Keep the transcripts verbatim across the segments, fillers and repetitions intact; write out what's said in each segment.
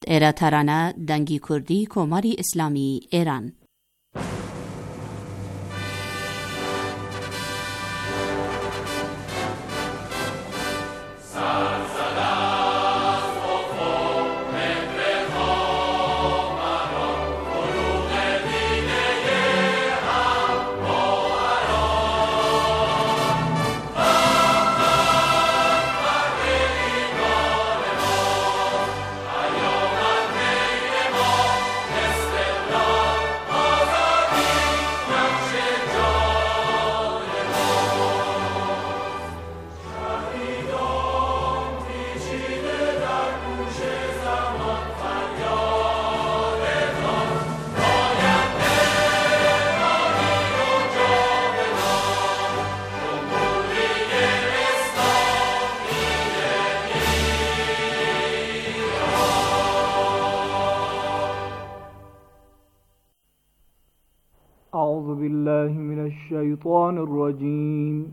ایرا ترانه دنگی کردی کماری اسلامی ایران. أعوذ بالله من الشيطان الرجيم.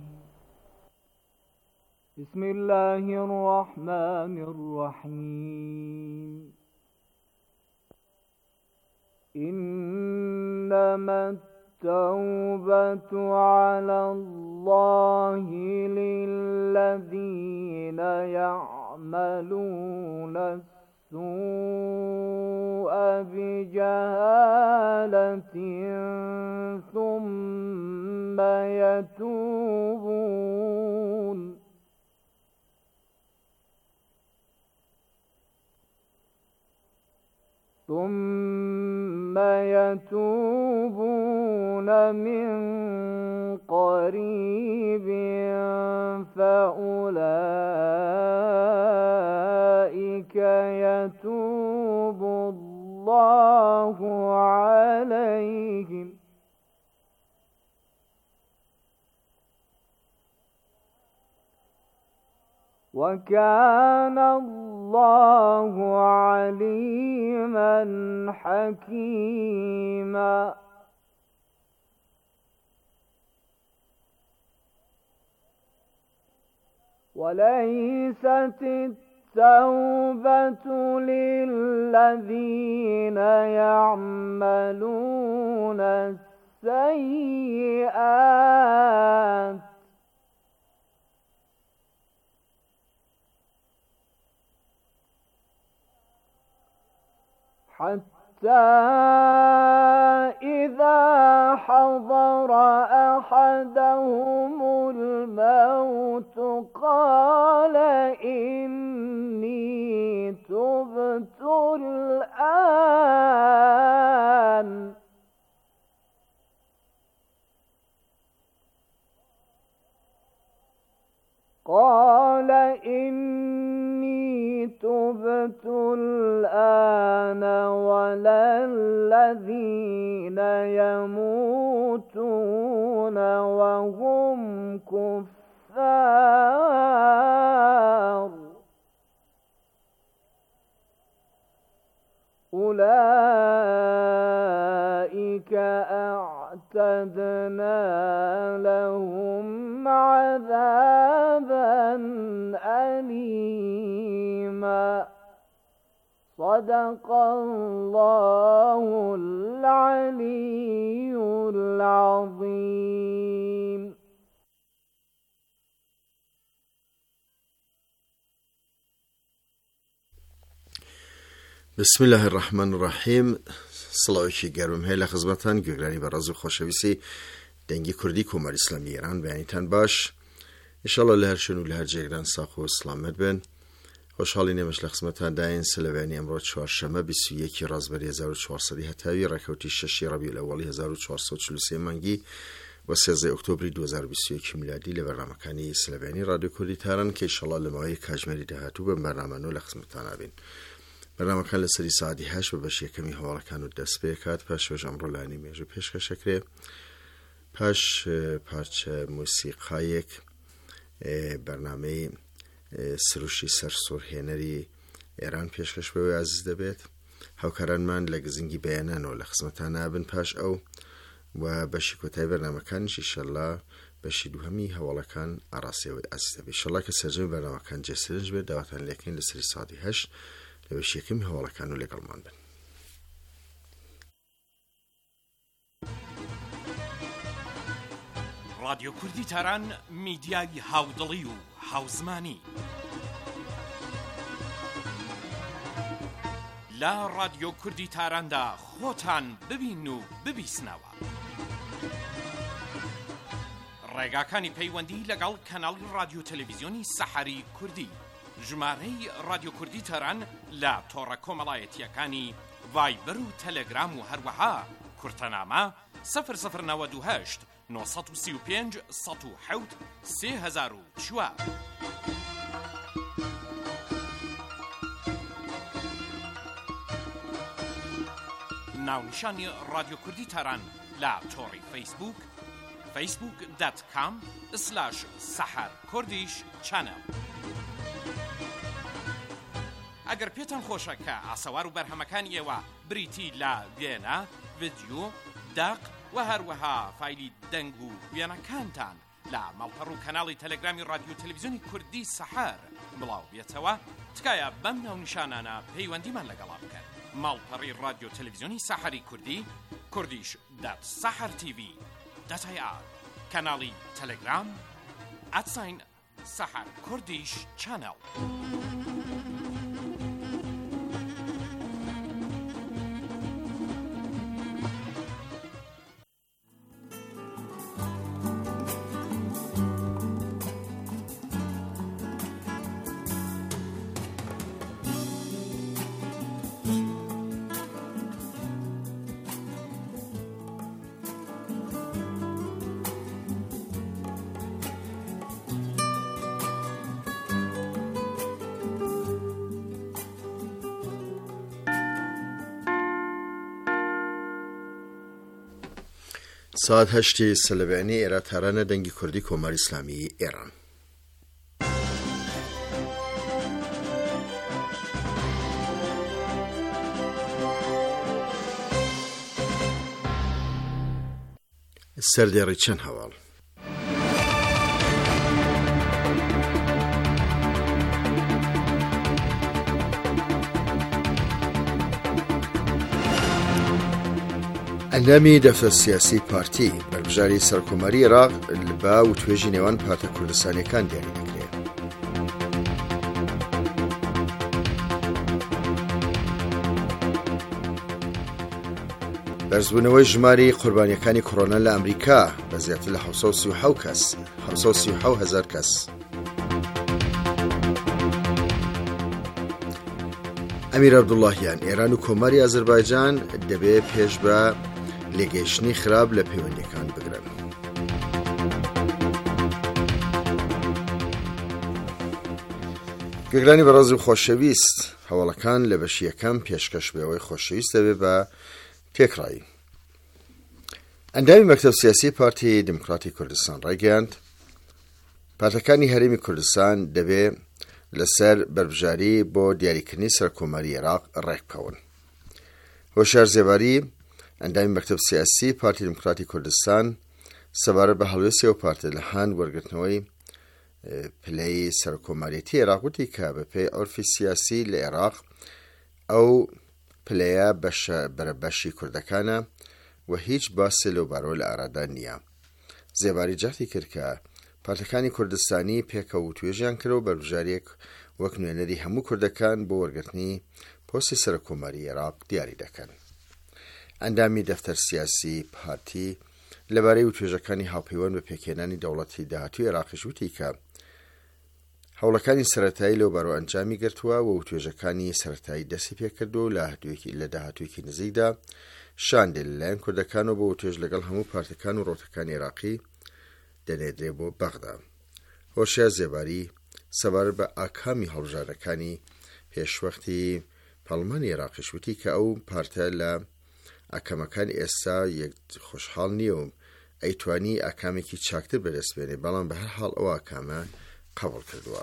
بسم الله الرحمن الرحيم. إنما التوبة على الله للذين يعملون السوء بجهالة ثم يتوبون ثم يتوبون من قريب فأولئك يتوب الله عليهم وكان الله عليما حكيما. وليست التوبة للذين يعملون السيئات حتى إذا حضر أحدهم الموت قال إني تبت الآن قال إني تبت الآن ولا الذين يموتون وهم كفار أولئك أعتدنا لهم عذابا أليما. صدق الله العلي العظيم. بسم الله الرحمن الرحیم. سلاوی گرم هیل خدمتان گوگرانی براز و خوشویسی دنگی کردی کمر اسلامی ایران بیانیتان باش. انشالله لهر شنو لهر جگران ساخ و سلامت بین. خوشحالی نمش لخدمتان داین سلوانی امروز چهارشنبه بیست و یک رازبری هزار و چهارصد و هفتاد رکوتی ششی ربیع الاول هزار و چهارصد و چهل و سه مانگی و سیزده اکتبر دو هزار و بیست و یک میلادی لبرنامه‌کانی سلوانی رادیو کردی تهران که انشالله لماهای کاجمری دهاتو به برنامه نو لخدمتان آبین. برنامه کان لسری ساعتی هشت و بشه کمی حواله کانو دست بیکات پس وش امرو لانی میجو پیش کشکره پس پارچه موسیقایک برنامه سروشی سرسور هنری ایران پیشکش به عزیز دبیت هاوکاران من لگزینگی بیانان و لخصمتان آبن پاش او و بشی کتای برنامه کانش انشالله بشی دو همی حواله کان عراسی و عزیز دبیت انشالله که سرجم برنامه کان جسرنج به دواتان لیکن لسری ساعتی هشت لەوەش یەکەمی هەواڵەکان و لەگەڵمان بن. رادیۆ کوردی تاران میدیای هاودڵی و هاوزمانی لە رادیۆ کوردی تاراندا خۆتان ببین و ببیسنەوە. ڕێگاکانی پەیوەندی لەگەڵ کەناڵی رادیۆ تەلەڤیزیۆنی سەحەری کوردی، ژمارەی رادیۆ کوردی تاران لە تۆڕە کۆمەڵایەتیەکانی ڤایبەر و تەلەگرام و هەروەها کورتەنامە سەفر سەفر نەوەد و هەشت نۆ سەد و سی و پێنج سەد و حەوت سێ هەزار و چوار. ناونیشانی رادیۆ کوردی تاران لە تۆڕی فەیسبوک فەیسبوک دات کام سلاش سەحەر کوردیش چەنەڵ. ئەگەر پێتان خۆشە کە ئاسەوار و بەرهەمەکانی ئێوە بریتی لە وێنە، ڤیدیۆ، داق و هەروەها فایلی دەنگ و وێنەکانتان لە ماڵپەڕ و کەناڵی تەلەگرامی رادیۆ تەلەڤیزیۆنی کوردی سەحەر بڵاو بێتەوە، تکایە بەم ناونیشانانە پەیوەندیمان لەگەڵا بکەن. ماڵپەڕی رادیۆ تەلەڤیزیۆنی سەحەری کوردی، کوردیش دات سەحەر تیڤی دات ئای ئار، کەناڵی تەلەگرام ئەتساین سەحەر کوردیش چەنەڵ. ساعت هەشتی سەلەڤیانی ئێرە تارانە دەنگی کوردی کۆماری ئیسلامی ئێران. سەردێڕی چەند هەواڵ. ئەندامی دەفتەر سیاسی پارتی بەربژاری سەرکۆمەری عێراق بە وتوێژی نێوان پارتە کوردستانیەکان دیاری دەکرێت. بەرزبوونەوەی ژماری قوربانیەکانی کۆڕۆنا لە ئەمریکا بە زیاتر لە حەوت سەد و سی و حەوت کەس حەوت سەد و سی و حەوت هەزار کەس. ئەمیر عەبدوڵڵاهیان ئێران و کۆماری ئازەربایجان دەبێت پێش بە لێگەیشتنی خراپ لە پەیوەندیەکان بگرن. گوێگرانی بەڕێز و خۆشەویست، هەواڵەکان لە بەشی یەکەم پێشکەش بێەوەی خۆشەویست دەبێت بە تێکڕایی. ئەندامی مەکتەب سیاسی پارتی دموکراتی کوردستان ڕایگەیاند پارتەکانی هەرێمی کوردستان دەبێت لەسەر بەربژاری بۆ دیاریکردنی سەرکۆمەری عێراق ڕێک بکەون. هۆشیار زێباری ئەندامی مەکتەب سیاسی پارتی دموکراتی کوردستان سەبارەت بە هەڵوێستی ئەو پارتە لە هاند وەرگرتنەوەی پلەی سەرکۆمەریەتی عێراق وتی کە بەپێی عورفی سیاسی لە عێراق ئەو پلەیە بەرەبەشی کوردەکانە و هیچ باسی لەوبارەوە لە ئارادا نییە. زێباری جەختی کرد کە پارتەکانی کوردستانی پێکەوە توێژیان کردەوە بەربژاریەک وەک نوێنەری هەموو کوردەکان بۆ وەرگرتنی پۆستی سەرکۆمەری عێراق دیاری دەکەن. ئەندامی دەفتەر سیاسی پارتی لەبارەی وتوێژەکانی هاوپەیوەند بە پێکهێنانی دەوڵەتی داهاتووی عێراقیش وتی کە هەوڵەکانی سەرەتایی لەوبارەوە ئەنجامی گرتووە و وتوێژەکانی سەرەتایی دەستی پێکردو لە داهاتوویەکی نزیکدا شاندێ لەلایەن کوردەکانەوە بۆ وتوێژ لەگەڵ هەموو پارتەکان و ڕۆتەکانی عێراقی دەنێدرێ بۆ بەغدا. هۆشیار زێباری سەبارەت بە ئاکامی هەڵبژارەکانی پێشوەختی پەرلەمانی عێراقیش وتی کە ئەو پارتە لە ئاکامەکانی ئێستا یەک خۆشحاڵ نییە و ئەیتوانی ئاکامێکی چاکتر بەدەست بێنێ، بەڵام بە هەر حاڵ ئەو ئاکامە قبول کردووە.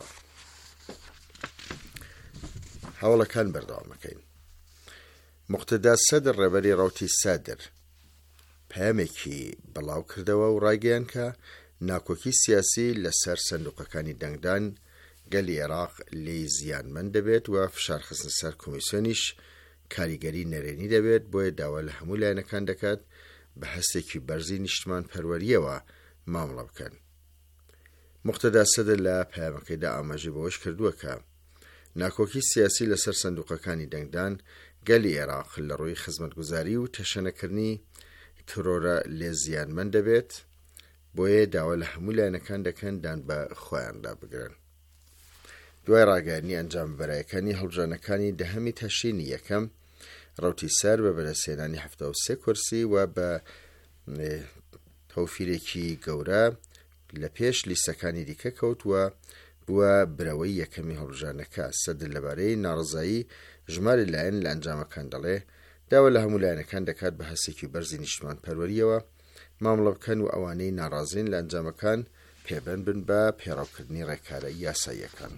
هەوڵەکان بەردەوامەکەین. مقتەدا سەدر ڕێبەری ڕەوتی سادر پەیامێکی بەڵاو کردەوە و ڕایگەیان کە ناکۆکی سیاسی لەسەر سندوقەکانی دەنگدان گەلی عێراق لێی زیانمەند دەبێت و فشارخستن سەر کۆمیسیۆنیش کاریگەری نەرێنی دەبێت، بۆیە داوا لە هەموو لایەنەکان دەکات بە هەستێکی بەرزی نیشتمان پەروەریەوە مامەڵە بکەن. موقتەدا سەدر لە پەیامەکەیدا ئاماژەی بەوەش کردووە کە ناکۆکی سیاسی لەسەر سندوقەکانی دەنگدان گەلی عێراق لە ڕووی خزمەتگوزاری و تەشەنەکردنی ترۆرە لێ زیانمەند دەبێت، بۆیە داوا لە هەموو لایەنەکان دەکەن دان بە خۆیاندا بگرن. دوای ڕاگەیاندنی ئەنجام بەرایەکانی هەڵبژانەکانی دەهەمی تەشرینی یەکەم، ڕەوتی سەر بە بەدەستهێنانی هەفتە و سێ کورسی و بە تەوفیرێکی گەورە لە پێش لیستەکانی دیکە کەوتووە بووە برەوەی یەکەمی هەڵبژانەکە. سەدر لەبارەی ناڕزایی ژماری لایەن لە ئەنجامەکان دەڵێ داوا لە هەموو لایەنەکان دەکات بە هەستێکی بەرزی نیشتمان پەروەریەوە مامەڵە بکەن و ئەوانەی ناڕازین لە ئەنجامەکان پێبەند بن بە پێڕاوکردنی ڕێکارە یاساییەکان.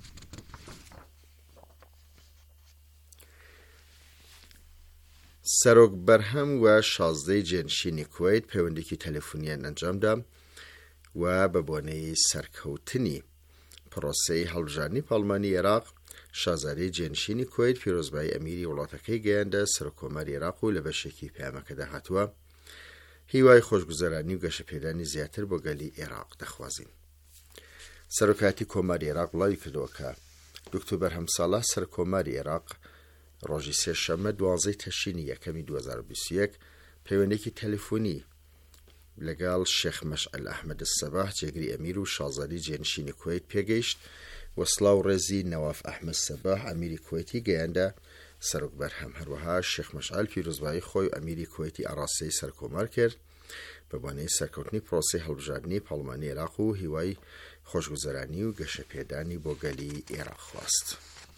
سەرۆک بەرهەم و شازدەی جێنشینی کوێیت پەیوەندێکی تەلەفۆنیان ئەنجامدا و بە بۆنەی سەرکەوتنی پرۆسەی هەڵبژاردننی پاڵمانی عێراق شازادەی جێنشینی کوێیت پیرۆزبایی ئەمیری وڵاتەکەی گەیاندە سەرۆکۆماری عێراق و لە بەشێکی پەیامەکەدا هاتووە هیوای خۆشگوزەرانی و گەشەپێدانی زیاتر بۆ گەلی عێراق دەخوازین. سەرۆکاتی کۆماری عێراق وڵاوی کردەوە کە دکتۆر بەرهەم ساڵح سەرکۆماری عێراق ڕۆژی سێشەممە دوازدەی تەشرینی یەکەمی دوو هەزار و بیست و یەک پەیوەندێکی تەلەفۆنی لەگەڵ شێخ مەشعەل ئەحمەد سەباح جێگری ئەمیر و شازادەی جێنشینی کوێیت پێگەیشت و سڵاو ڕێزی نەواف ئەحمەد سەباح ئەمیری کوێیتی گەیاندە سەرۆک بەرهەم. هەروەها شێخ مەشعەل پیرۆزبایی خۆی و ئەمیری کوێیتی ئاراستەی سەرکۆمار کرد بە بۆنەی سەرکەوتنی پرۆسەی هەڵبژاردننی پاڵمانی عێراق و هیوای خۆشگوزەرانی و گەشەپێدانی بۆ گەلی عێراق خواست.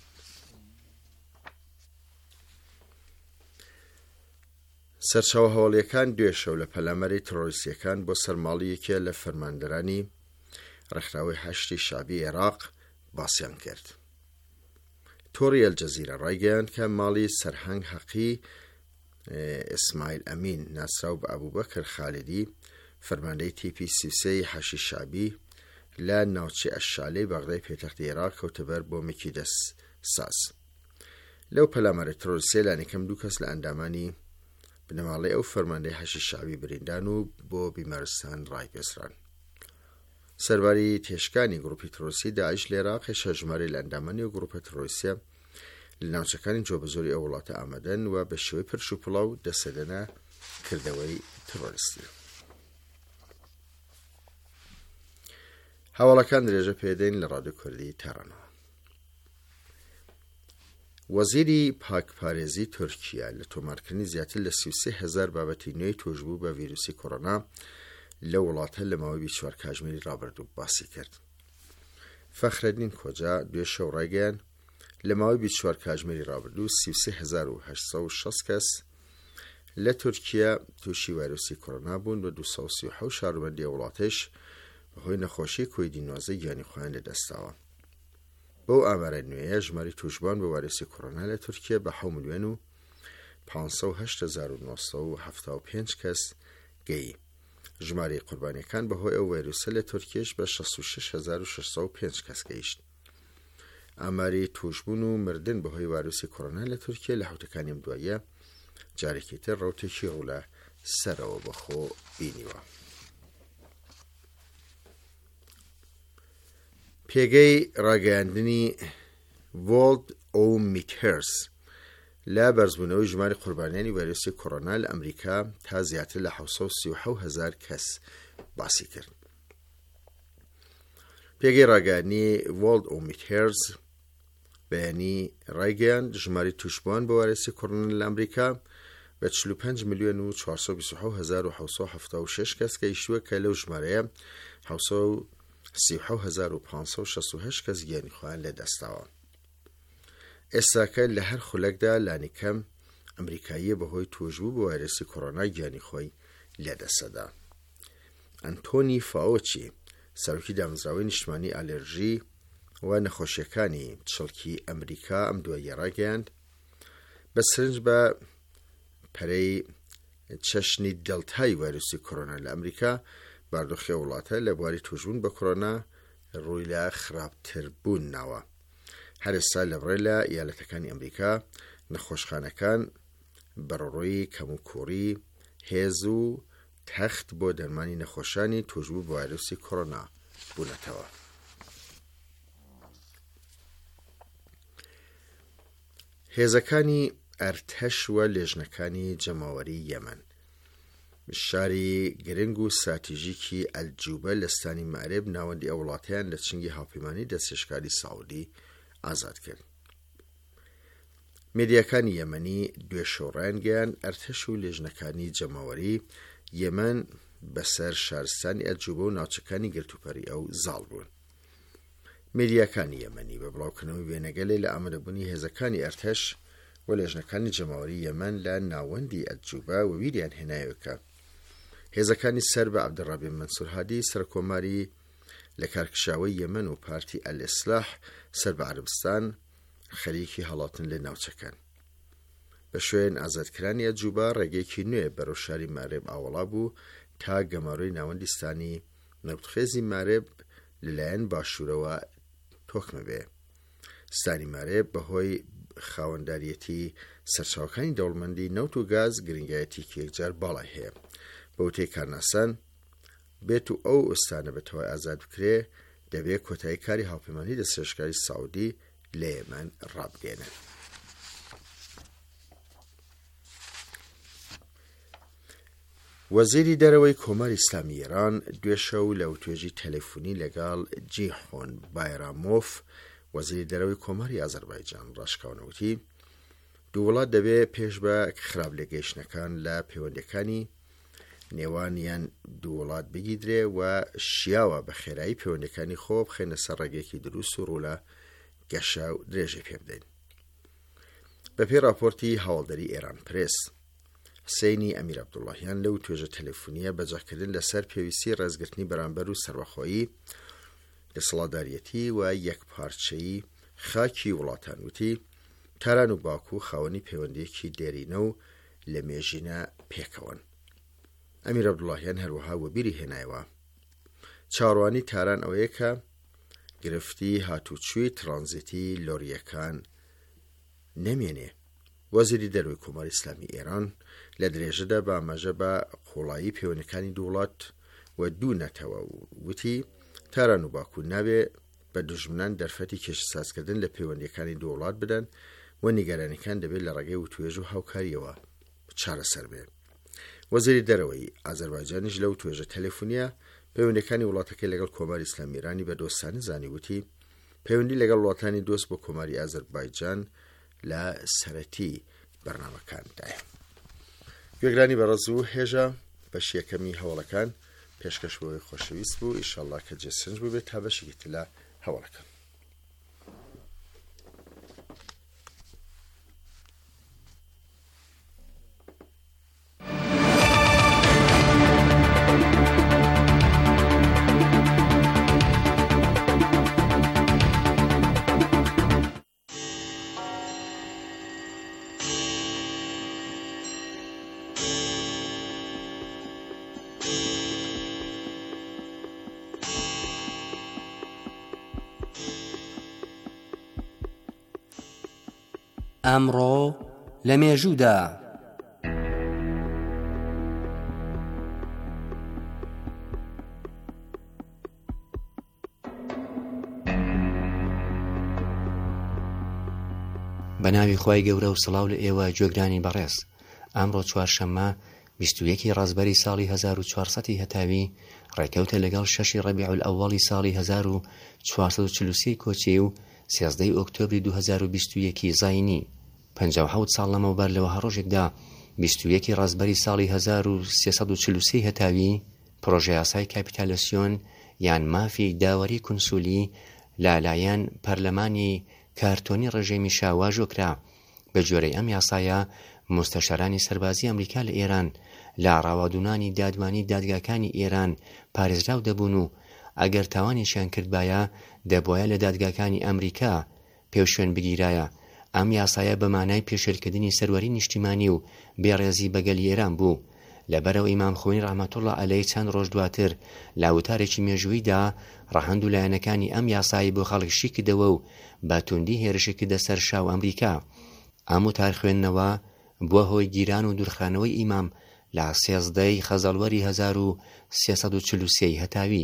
سەرچاوە هەواڵیەکان دوێشەو لە پەلامەری ترۆریستیەکان بۆ سەرماڵیەکە لە فەرماندەرانی ڕێکخراوەی هەشتی شابی عێراق باسییان کرد. تۆڕی ئەلجەزیرە ڕایگەیاند کە ماڵی سەرهەنگ حەقی ئیسماعیل ئەمین ناسراو بە ئەبوبەکر خالیدی فەرماندەی تیپی سی و سێی هەشتی شابی لە ناوچەی ئەششالەی بەغدای پێتەختی عێراق کەوتەبەر بۆ مکی دەست ساز. لەو پەلامەرە ترۆریستیە لانیکەم دوو کەس لە ئەندامانی بنەماڵی ئەو فەرماندەی هەشتی شعبی بریندان و بۆ بیمارستان ڕایپێسران. سەرباری تێشکانی گروپی ترۆریستی داعش لە عێراق هێشتا ژمارەی لە ئەندامانی و گروپە ترۆریستیە لە ناوچەکانی جۆبەزۆری ئەو وڵاتە ئامادەن و بە شێوەی پرش و پڵاو دەسەدەنە کردەوەی ترۆریستی. هەواڵەکان درێژە پێدەین لە ڕادیۆ کوردی تەرەنەوە. وەزیری پاکپارێزی تورکیا لە تۆمارکردنی زیاتر لە سی و سێ هەزار بابەتی نوێی توشبوو بە ڤیرۆسی کۆڕۆنا لە وڵاتە لە ماوەی بیست و چوار کاتژمێری ڕابردوو باسی کرد. فەخرەدین کۆجا دوێ شەو ڕایگەیان لە ماوەی بیست و چوار کاتژمێری ڕابردوو سی و سێ هەزار و هەشت سەد و شەست کەس لە تورکیا تووشی ڤایرۆسی کۆڕۆنا بوون و دوو سەد و سی و حەوت شارەوەندی ئەو وڵاتەش بەهۆی نەخۆشی کۆیدی نۆزە گیانی خۆیان لەدەستاوە. بەو ئامارە نوێیە ژماری توشبان بە ڤایرۆسی کۆڕۆنا لە تورکیا بە حەوت ملیۆن و پانسەد و هەشت هەزار و نۆسەد و هەفتاد و پێنج کەس گەی. ژماری قوربانیەکان بەهۆی ئەو ڤایرۆسە لە تورکیاش بە شەست و شەش هەزار و شەشسەد و پێنج کەس گەیشت. ئاماری توشبوون و مردن بەهۆی ڤایرۆسی کۆڕۆنا لە تورکیا لە حوتەکانی ئەم دواییە جارێکی تر ڕەوتێکی ڕوولە سەرەوە بەخۆ بینیوە. پێگەی ڕاگەیاندنی ڤۆڵد ئۆمیتهرس لە بەرزبوونەوەی ژماری قوربانیانی ڤایرۆسی کۆڕۆنا لە ئەمریکا تا زیاتر لە حەوت سەد و سی و حەوت هەزار کەس باسی کرد. پێگەی ڕاگەیاندنی ڤۆڵد ئۆمیتهرس بەیانی ڕایگەیاند ژماری توشبووان بە ڤایرۆسی کۆڕۆنا لە ئەمریکا بە چل و پێنج ملیۆن و چوارسەد و بیست و حەوت هەزار و حەوت سەد و هەفتاد و شەش کەس گەیشتووە کە لەو ژمارەیە حەوت سەد و سی و حەوت هەزار و پانسەد و شەست و هەشت کەس گیانی خۆیان لەدەستاوە. ئێستاکە لە هەر خولەکدا لانیکەم ئەمریکاییە بەهۆی توشبوو بە ڤایرۆسی کۆڕۆنا گیانی خۆی لەدەستەدا. ئەنتۆنی فاوچی سەرۆکی دامەزراوەی نیشتمانی ئالێرژی و نەخۆشیەکانی چڵکی ئەمریکا ئەم دواییە ڕاگەیاند بە سرنج بە پەرەی چەشنی دڵتای ڤایرۆسی کۆڕۆنا لە ئەمریکا باردۆخی وڵاتە لە بواری توشبوون بە کۆڕۆنا ڕووی لە خراپتر بوونەوە. هەر ئێستا لە بڕێ لە ئیالەتەکانی ئەمریکا نەخۆشخانەکان بەڕۆی کەموکوڕی هێز و تەخت بۆ دەرمانی نەخۆشانی توشبوو بە ڤایرۆسی کۆڕۆنا بوونەتەوە. هێزەکانی ئەرتەش وە لێژنەکانی جەماوەری یەمەن شاری گرنگ و ساتیژیکی ئەلجوبە لە ستانی مەعرێب ناوەندی ئەو وڵاتیان لە چنگی هاوپەیمانی دەستێشکاری ساوودی ئازاد کرد. میدیاکانی یەمەنی دوێ شەوڕایان گەیان ئەرتەش و لێژنەکانی جەماوەری یەمەن بەسەر شارستانی ئەلجوبە و ناوچەکانی گرتوپەری ئەو زاڵ بوون. میدیاکانی یەمەنی بە بڵاوکردنەوەی وێنەگەلێ لە ئامادەبوونی هێزەکانی ئەرتەش و لێژنەکانی جەماوەری یەمەن لە ناوەندی ئەلجوبە و ویریان هێنایەوە هێزەکانی سەر بە عەبدوڕەبی مەنسوور هادی سەرکۆماری لە کارکشاوەی یەمەن و پارتی ئەل-ئیسلاح سەر بە عەرەبستان خەریکی هەڵاتن لە ناوچەکان. بە شوێن ئازادکرانی ئەلجوبە ڕێگەیەکی نوێ بەرەو شاری مارێب ئاوەڵا بوو تا گەماڕۆی ناوەندیستانی نەوتخێزی مارێب لەلایەن باشوورەوە تۆکمە بێ. ستانی مارێب بەهۆی خاوەنداریەتی سەرچاوەکانی دەوڵەمەندی نەوت و گاز گرنگایەتێکی یەکجار باڵای هەیە. بە وتەی کارناسان بێت و ئەو ئستانە بەتەوای ئازاد بکرێ دەبێت کۆتایی کاری هاوپەیمانی دەستێشکاری ساوودی لە یەمەن ڕابگەێنن. وەزیری دەرەوەی کۆماری ئیسلامی ئێران دوێشەو لە وتوێژی تەلەفۆنی لەگەڵ جیحۆن بایرامۆف وەزیری دەرەوەی کۆماری ئازەربایجان ڕاشکاونەوتی دوو وڵات دەبێت پێش بە خراپ لێگەیشتنەکان لە پەیوەندیەکانی نێوانیان دوو وڵات بگیدرێ و شیاوە بە خێرایی پەیوەندیەکانی خۆ بخێنە سەر ڕێگەیەکی دروست و ڕوو لە گەشە و درێژەی پێ بدەین. بەپێی راپۆرتی هەواڵدەری ئێران پرێس حسێنی ئەمیر عەبدوڵڵاهیان لەو توێژە تەلەفۆنیە بەجاکردن لەسەر پێویستی ڕێزگرتنی بەرامبەر و سەربەخۆیی دەسەڵاتداریەتی و یەکپارچەیی خاکی وڵاتان وتی تاران و باکوو خاوەنی پەیوەندیەکی دێرینە و لە مێژینە پێکەوەن. ئەمیر عەبدوڵڵاهیان هەروەها وەبیری هێنایەوە چاڕوانی تاران ئەوەیە کە گرفتی هاتوچووی ترانزیتی لۆریەکان نەمێنێ. وەزیری دەرەوەی کۆماری ئیسلامی ئێران لە درێژەدا بە ئاماژە بە قوڵایی پەیوەندیەکانی دوو وڵات و دوو نەتەوە وتی تاران و باکوو نابێ بە دوژمنان دەرفەتی کێشەسازکردن لە پەیوەندیەکانی دوو وڵات بدەن و نیگەرانیەکان دەبێت لە ڕێگەی وتوێژ و هاوکاریەوە چارەسەر بێ. وەزیری دەرەوەی ئازەربایجانیش لەو توێژە تەلەفۆنیە پەیوەندیەکانی وڵاتەکەی لەگەڵ کۆماری ئیسلامی ئێرانی بە دۆستانە زانی وتی پەیوەندی لەگەڵ وڵاتانی دۆست بۆ کۆماری ئازەربایجان لە سەرەتی بەرنامەکاندایە. گوێگرانی بەڕێز و هێژە بەشی یەکەمی هەوڵەکان پێشکەش بۆی خۆشەویست بوو ئینشاءالله کە جێسنج ببێت تا بەشێکی تر لە هەوڵەکان. ئەمڕۆ لە مێژوودا بە ناوی خوای گەورە و سڵاو لە ئێوە گوێگرانی بەڕێز. ئەمڕۆ چوارشەممە بیست و یەکی ڕازبەری ساڵی هەزار و چوارسەدی هەتاوی ڕێکەوتە لەگەڵ شەشی ڕەبیع الئەوەڵی ساڵی هەزار و چوارسەد و چل و سێ کۆچی و سێزدەی ئۆکتۆبری دوو هەزار و بیست و یەکی زاینی پەنجا و حەوت ساڵ لەمەوبەر لەوە هەڕۆژێکدا بیست و یەکی ڕازبەری ساڵی هەزار و سێسەد و چل و سێ هەتاوی پرۆژەی یاسای کاپیتالسیۆن یان مافی داوەری کونسولی لالایەن پەرلەمانی کارتۆنی ڕێژەمی شا واژۆکرا. بە جۆرەی ئەم یاسایە مستەشارانی سەربازی ئەمریکا لە ئێران لە ڕاوادونانی دادوانی دادگاکانی ئێران پارێزراو دەبوون و ئەگەر تاوانێکیان کردبایە دەبوایە لە دادگاکانی ئەمریکا پێوشوێن بگیرایە. ئەم یاسایە بە مانای پێشێلکردنی سەروەری نیشتیمانی و بێڕێزی بەگەلی ئێران بوو. لەبەرەوە ئیمام خۆینی ڕەحمەتوڵڵا عەلەیهی چەند ڕۆژ دواتر لە وتارێکی مێژوویدا ڕەهەند و لایەنەکانی ئەم یاسایی بۆ خەڵکیشی کردەوە و بە توندی هێرشی کردە سەر شاو ئەمریکا. ئەم وتار خوێندنەوە بووە هۆی گیران و دوورخانەوەی ئیمام لە سێزدەی خەزەڵوەری هەزار و سێسەد و چل و سێی هەتاوی.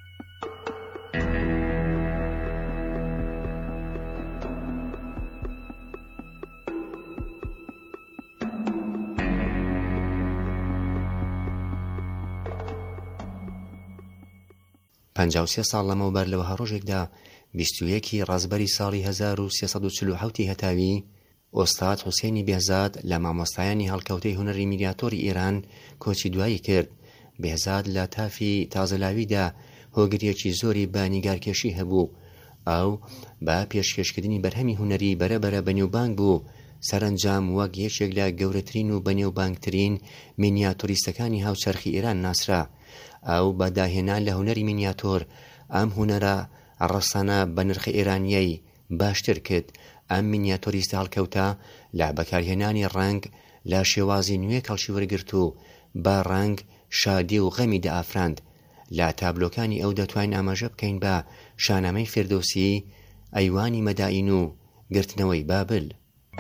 پەنجا و سێ ساڵ لەمەوبەر لەوەها ڕۆژێکدا بیست و یەکی ڕازبەری ساڵی هەزار و سێسەد و چل و حەوتی هەتاوی ئۆستاد حوسێنی بێهزاد لە مامۆستایانی هەڵکەوتەی هونەری میلیاتۆری ئێران کۆچی دوایی کرد. بێهزاد لە تافی تازەلاویدا هۆگریەکی زۆری بە نیگارکێشی هەبوو ئەو بە پێشکەشکردنی بەرهەمی هونەری بەرەبەرە بەنێوبانگ بوو. سەرنجام وەک یەکێک لە گەورەترین و بەنێوبانگترین مینیاتۆریستەکانی هاوچەرخی ئێران ناسرا. ئەو بە داهێنان لە هونەری مینیاتۆر ئەم هونەرە ڕەسانە بە نرخی ئێرانیەی باشتر کرد. ئەم مینیاتۆریستە هەڵکەوتە لە بەکارهێنانی ڕەنگ لە شێوازی نوێ کەڵکی وەرگرت و بە ڕەنگ شادی و غەمی دەئافراند. لە تابلۆکانی ئەو دەتوانین ئاماژە بکەین بە شانامەی فێردۆسی، ئەیوانی مەدائین و گرتنەوەی بابل.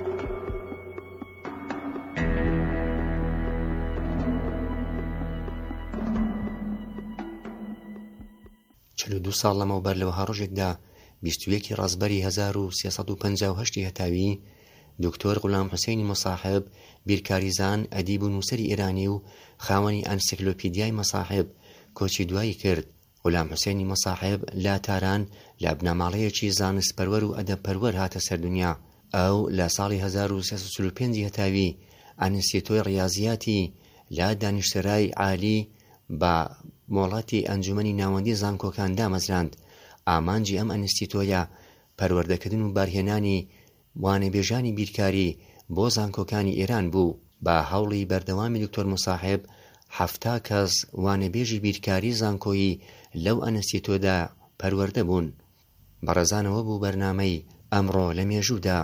چل و دوو ساڵ لەمەوبەر لەوەها ڕۆژێکدا بیست و یەکی ڕازبەری هەزار و سێسەد و پەنجا و هەشتی هەتاوی دکتۆر غولام حوسێنی مەساحب بیرکاریزان ئەدیب و نووسەری ئێرانی و خاوەنی ئەنسیکلۆپیدیای مەساحب کۆچی دوایی کرد. غولام حوسێنی مەساحب لە تاران لە بنەماڵەیەکی زانستپەروەر و ئەدەبپەروەر هاتە سەردونیا. ئەو لە ساڵی هەزار و سێسەد و چل و پێنج هەتاوی ئەنستیتۆی ڕیاضیاتی لە دانیشتەرای عالی بە مۆڵەتی ئەنجومەنی ناوەندی زانکۆکان دامەزراند. ئامانجی ئەم ئەنستیتۆیە پەروەردەکردن و بارهێنانی وانەبێژانی بیرکاری بۆ زانکۆکانی ئێران بوو. بە هەوڵی بەردەوامی دکتۆر مەساحب حەفتا کەس وانەبێژی بیرکاری زانکۆیی لەو ئەنستیتۆدا پەروەردە بوون. بەڕێزانەوە بوو بەرنامەی ئەمڕۆ لە مێژوودا.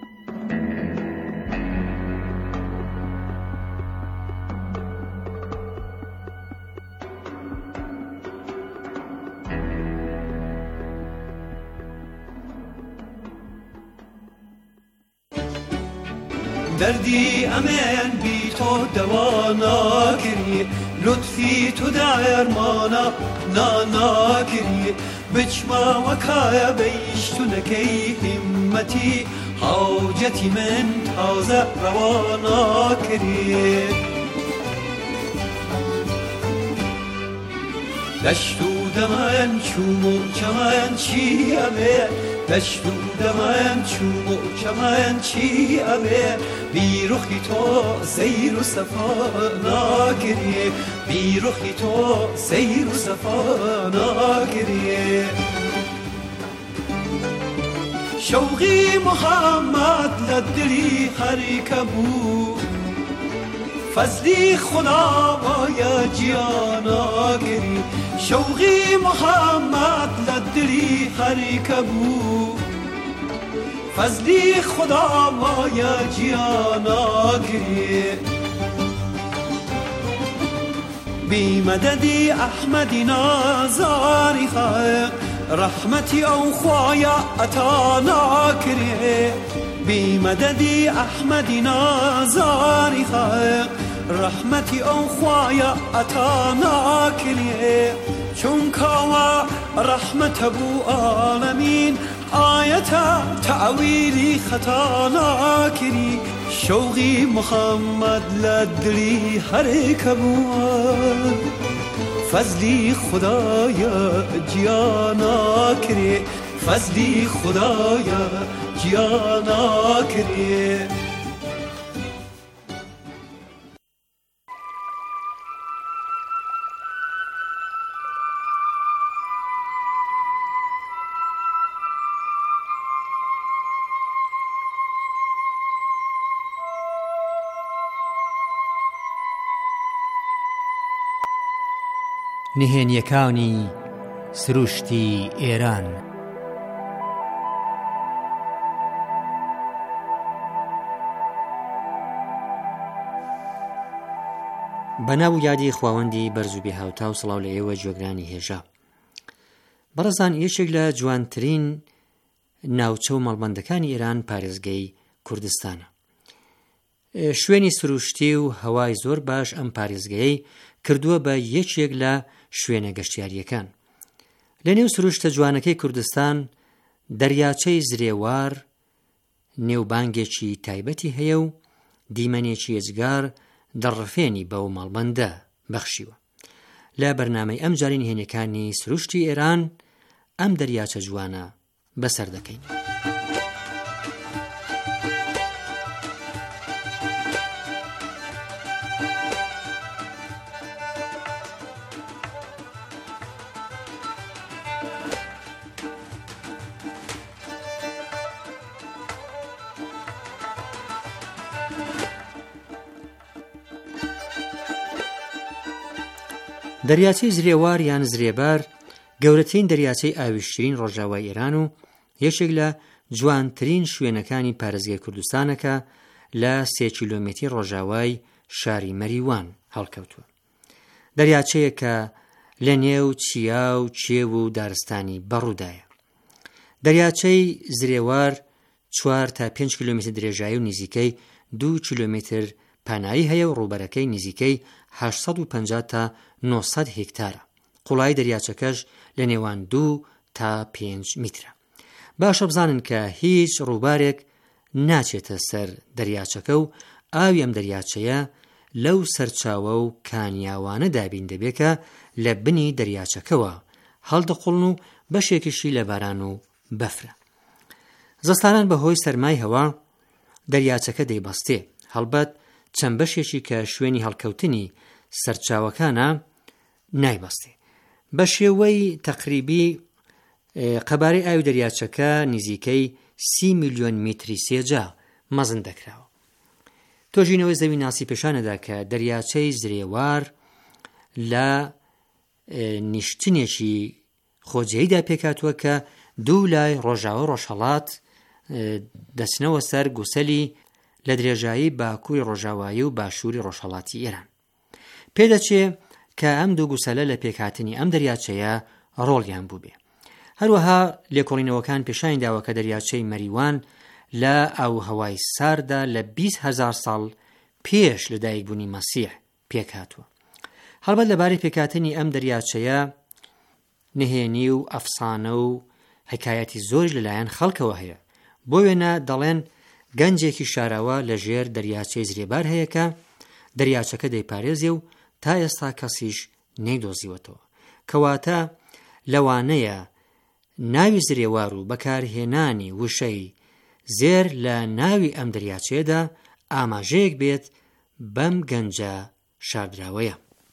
دردی ئەمێن بی تۆ دەوا ناکردی، لوتفی تۆ دایەرمانە ناناکردی، بچماوەکایە بەیشتونەکەی هیممەتی حاوجەتی من تازە ڕەوا ناکردی. دەشت و دەمەن چوم و چەمەن چی ئەبێ، دەشت و دەمەن چوم و چەمەن چی ئەبێ، بیرۆخی تۆ سەیر و سەفا ناکردی، بیرۆخی تۆ سەیر و سەفا ناکردی. شەوقی محەممەد لە دلی هەریکە بوو، فەزلی خدا وایە گیاناگری، شەوقی محەممەد لە دلی هەریکە بوو، فەزلی خدا وایە گیاناگری. بیمەدەدی ئەحمەدی نازاری خەق، ڕەحمەتی ئەو خوایە ئەتا ناکرێ، بیمەدەدی ئەحمەدی نازاری خەق، ڕەحمەتی ئەو خوایە ئەتا ناکرێ. چونکەوە ڕەحمەتە بوو ئاڵەمین، ئایەتە تەعویلی خەتا ناکری، شەوقی محەممەد لە دلی هەرێکە بووە، فەزلی خدایە گیاناکرێ، فەزلی خدایە گیاناکرێ. نهێنیەکانی سروشتی ئێران. بەناو یادی خواوەندی بەرزوبی هاوتا و سڵاو لە ئێوە جۆگرانی هێژا. بەڕێزان، یەکێک لە جوانترین ناوچە و مەڵبەندەکانی ئێران پارێزگەی کوردستانە. شوێنی سروشتی و هەوای زۆر باش ئەم پارێزگەیەی کردووە بە یەکێک لە شوێنە گەشتیاریەکان. لە نێو سروشتە جوانەکەی کوردستان دەریاچەی زرێوار نێوبانگێکی تایبەتی هەیە و دیمەنێکی ئێجگار دەڕفێنی بەو مەڵبەندە بەخشیوە. لە بەرنامەی ئەم جارین هێنەکانی سروشتی ئێران ئەم دەریاچە جوانە بەسەر دەکەین. دەریاچەی زرێوار یان زرێبار گەورەترین دەریاچەی ئاویشترین ڕۆژاوای ئێران و یەکێک لە جوانترین شوێنەکانی پارێزگای کوردستانەکە لە سێ کیلۆمێتری ڕۆژاوای شاری مەریوان هەڵکەوتووە. دەریاچەیە کە لە نێو چیا و چێو و دارستانی بەڕوودایە. دەریاچەی زرێوار چوار تا پێنج کیلۆمێتر درێژایی و نزیکەی دوو کیلۆمێتر پانایی هەیە و ڕووبەرەکەی نزیکەی هەشت سەد و پەنجا تا نۆ سەد هێکتارە. قوڵای دەریاچەکەش لە نێوان دوو تا پێنج میترە. باشە بزانن کە هیچ ڕووبارێک ناچێتە سەر دەریاچەکە و ئاوی ئەم دەریاچەیە لەو سەرچاوە و کانیاوانە دابین دەبێت کە لە بنی دەریاچەکەوە هەڵدەقوڵن و بەشێکیشی لە باران و بەفرە. زستانان بەهۆی سەرمای هەوا دەریاچەکە دەیبەستێ. هەڵبەت چەند بەشێکی کە شوێنی هەڵکەوتنی سەرچاوەکانە نایبەستێ. بە شێوەی تەقریبی قەبارەی ئاوی دەریاچەکە نزیکەی سی میلیۆن میتری سێجا مەزن دەکراوە. تۆژینەوەی زەوی ناسی پێشانەدا کە دەریاچەی زرێوار لە نیشتنێکی خۆجێیدا پێکاتووە کە دوو لای ڕۆژاوە ڕۆژهەڵات دەچنەوە سەر گوسەلی لە درێژایی باکووری ڕۆژاوایی و باشووری ڕۆژهەڵاتی ئێران. پێدەچێ کە ئەم دوو گوسەلە لە پێکهاتنی ئەم دەریاچەیە ڕۆڵیان بوو بێ. هەروەها لێکۆڵینەوەکان پیشانی داوە کە دەریاچەی مەریوان لە ئاوهەوای ساردا لە بیست هەزار ساڵ پێش لەدایکبوونی مەسیح پێکهاتووە. هەڵبەت لەبارەی پێکهاتنی ئەم دەریاچەیە نهێنی و ئەفسانە و حکایەتی زۆری لەلایەن خەڵکەوە هەیە. بۆ وێنە دەڵێن گەنجێکی شاراوە لە ژێر دەریاچەی زرێبار هەیە کە دەریاچەکە دەیپارێزێ و تا ئێستا کەسیش نەیدۆزیوەتەوە. کەواتە لەوانەیە ناوی زرێوار و بەکارهێنانی وشەی زێر لە ناوی ئەم دەریاچەیەدا ئاماژەیەک بێت بەم گەنجە شاردراوەیە.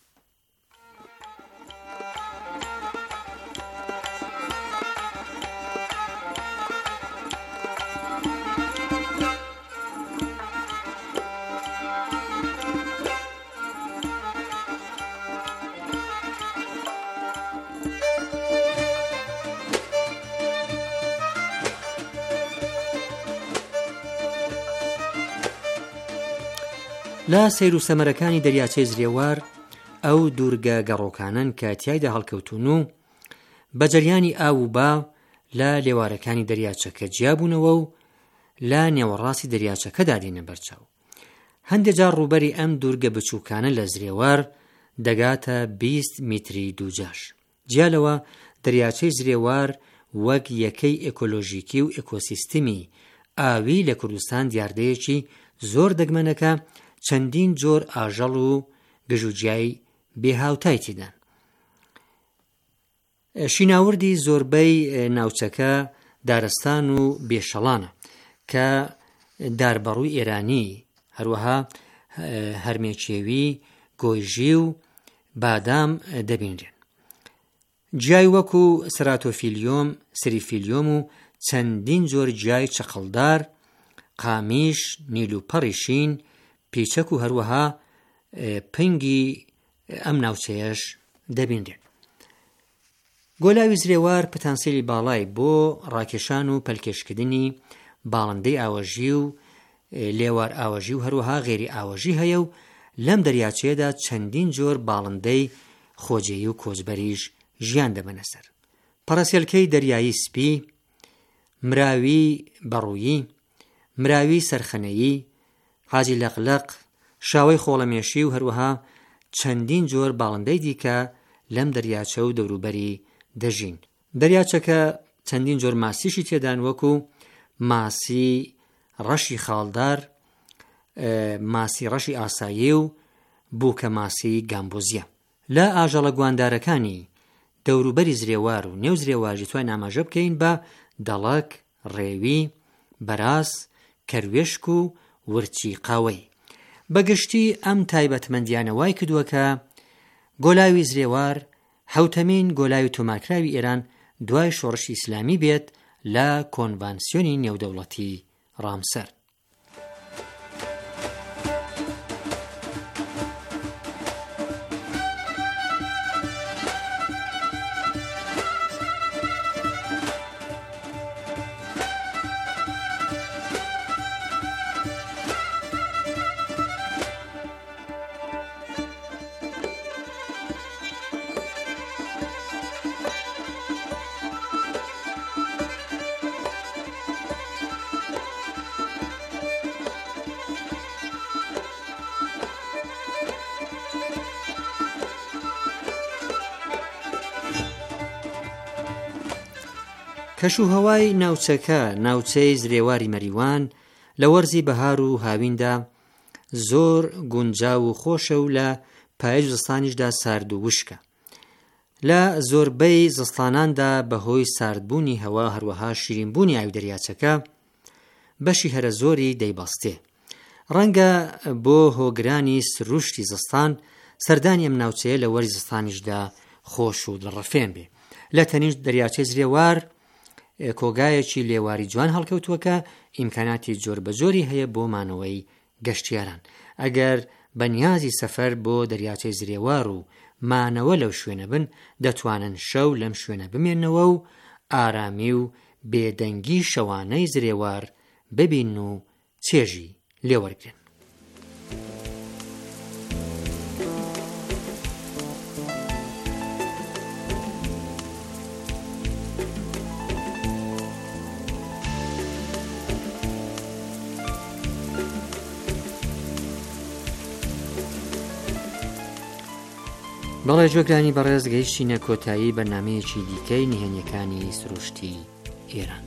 لە سەیر و سەمەرەکانی دەریاچەی زرێوار ئەو دوورگە گەڕۆکانن کە تیایدا هەڵکەوتون و بە جەریانی ئاو و با لە لێوارەکانی دەریاچەکە جیابوونەوە و لە نێوەڕاستی دەریاچەکەدا دێنە بەرچاو. هەندێک جار ڕووبەری ئەم دوورگە بچووکانە لە زرێوار دەگاتە بیست میتری دووجاش. جیالەوە دەریاچەی زرێوار وەک یەکەی ئێکۆلۆژیکی و ئێکۆسیستمی ئاوی لە کوردستان دیاردەیەکی زۆر دەگمەنەکە چەندین جۆر ئاژەڵ و گژوجیای بێهاوتای تێدان. شیناوردی زۆربەی ناوچەکە دارستان و بێشەڵانە کە داربەڕووی ئێرانی، هەروەها هەرمێکێوی، گۆیژی و بادام دەبینرێن. جیای وەکو سراتۆفیلیۆم، سریفیلیۆم و چەندین جۆر جیای چقڵدار، قامیش، نیلوپەڕی شین، پیچەک و هەروەها پنگی ئەم ناوچەیەش دەبینرێن. گۆلاوی زرێوار پتانسیلی باڵای بۆ ڕاکێشان و پەلکێشکردنی باڵندەی ئاوەژی و لێوار ئاوەژی و هەروەها غێری ئاوەژی هەیە و لەم دەریاچەیەدا چەندین جۆر باڵندەی خۆجێیی و کۆچبەریش ژیان دەبەنە سەر. پەڕەسێلکەی دەریایی سپی، مراوی بەڕوویی، مراوی سەرخەنەیی، حاجی لەقلەق، شاوەی خۆڵەمێشی و هەروەها چەندین جۆر باڵندەی دیکە لەم دەریاچە و دەوروبەری دەژین. دەریاچەکە چەندین جۆر ماسیشی تێدان وەکو ماسی ڕەشی خاڵدار، ماسی ڕەشی ئاسایی و بووکە ماسی گامبۆزیە. لە ئاژەڵە گواندارەکانی دەوروبەری زرێوار و نێو زرێواژی توای ئاماژە بکەین بە دەڵک، ڕێوی، بەراس، کەروێشک و ورچی قاوەی. بەگشتی ئەم تایبەتمەندیانە وای کردووە گۆلاوی زرێوار حوتەمین گۆلاوی تۆمارکراوی ئێران دوای شۆڕشی ئیسلامی بێت لە کۆنڤانسیۆنی نێودەوڵەتی ڕامسەر. کەشوهەوای ناوچەکە ناوچەی زرێواری مەریوان لە وەرزی بەهار و هاویندا زۆر گونجاو و خۆشە و لە پاییز و زستانیشدا سارد و وشکە. لە زۆربەی زستاناندا بەهۆی ساردبوونی هەوا هەروەها شیرینبوونی ئاوی دەریاچەکە بەشی هەرە زۆری دەیبەستێ. ڕەنگە بۆ هۆگرانی سروشتی زستان سەردانی ئەم ناوچەیە لە وەرزی زستانیشدا خۆش و دڵڕەفێن بێ. لە تەنیشت دەریاچەی زرێوار کۆگایەکی لێواری جوان هەڵکەوتووەکە ئیمکاناتی جۆر بەجۆری هەیە بۆ مانەوەی گەشتیاران. ئەگەر بەنیازی سەفەر بۆ دەریاچەی زرێوار و مانەوە لەو شوێنە بن دەتوانن شەو لەم شوێنە بمێنەوە و ئارامی و بێدەنگی شەوانەی زرێوار ببین و چێژی لێوەرگرن. بەڵێ جۆگرانی بەڕێز گەیشتینە کۆتایی بەرنامەیەکی دیکەی نهێنیەکانی سروشتی ئێران.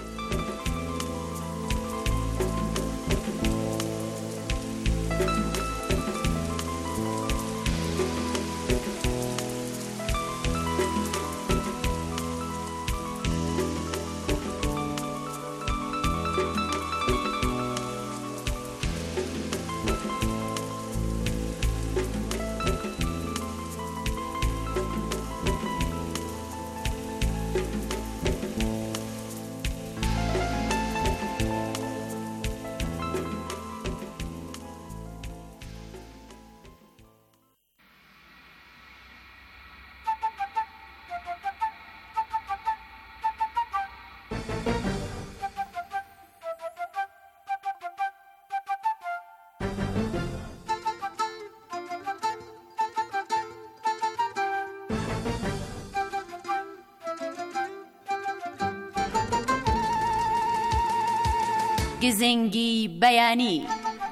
گزنگی بەیانی.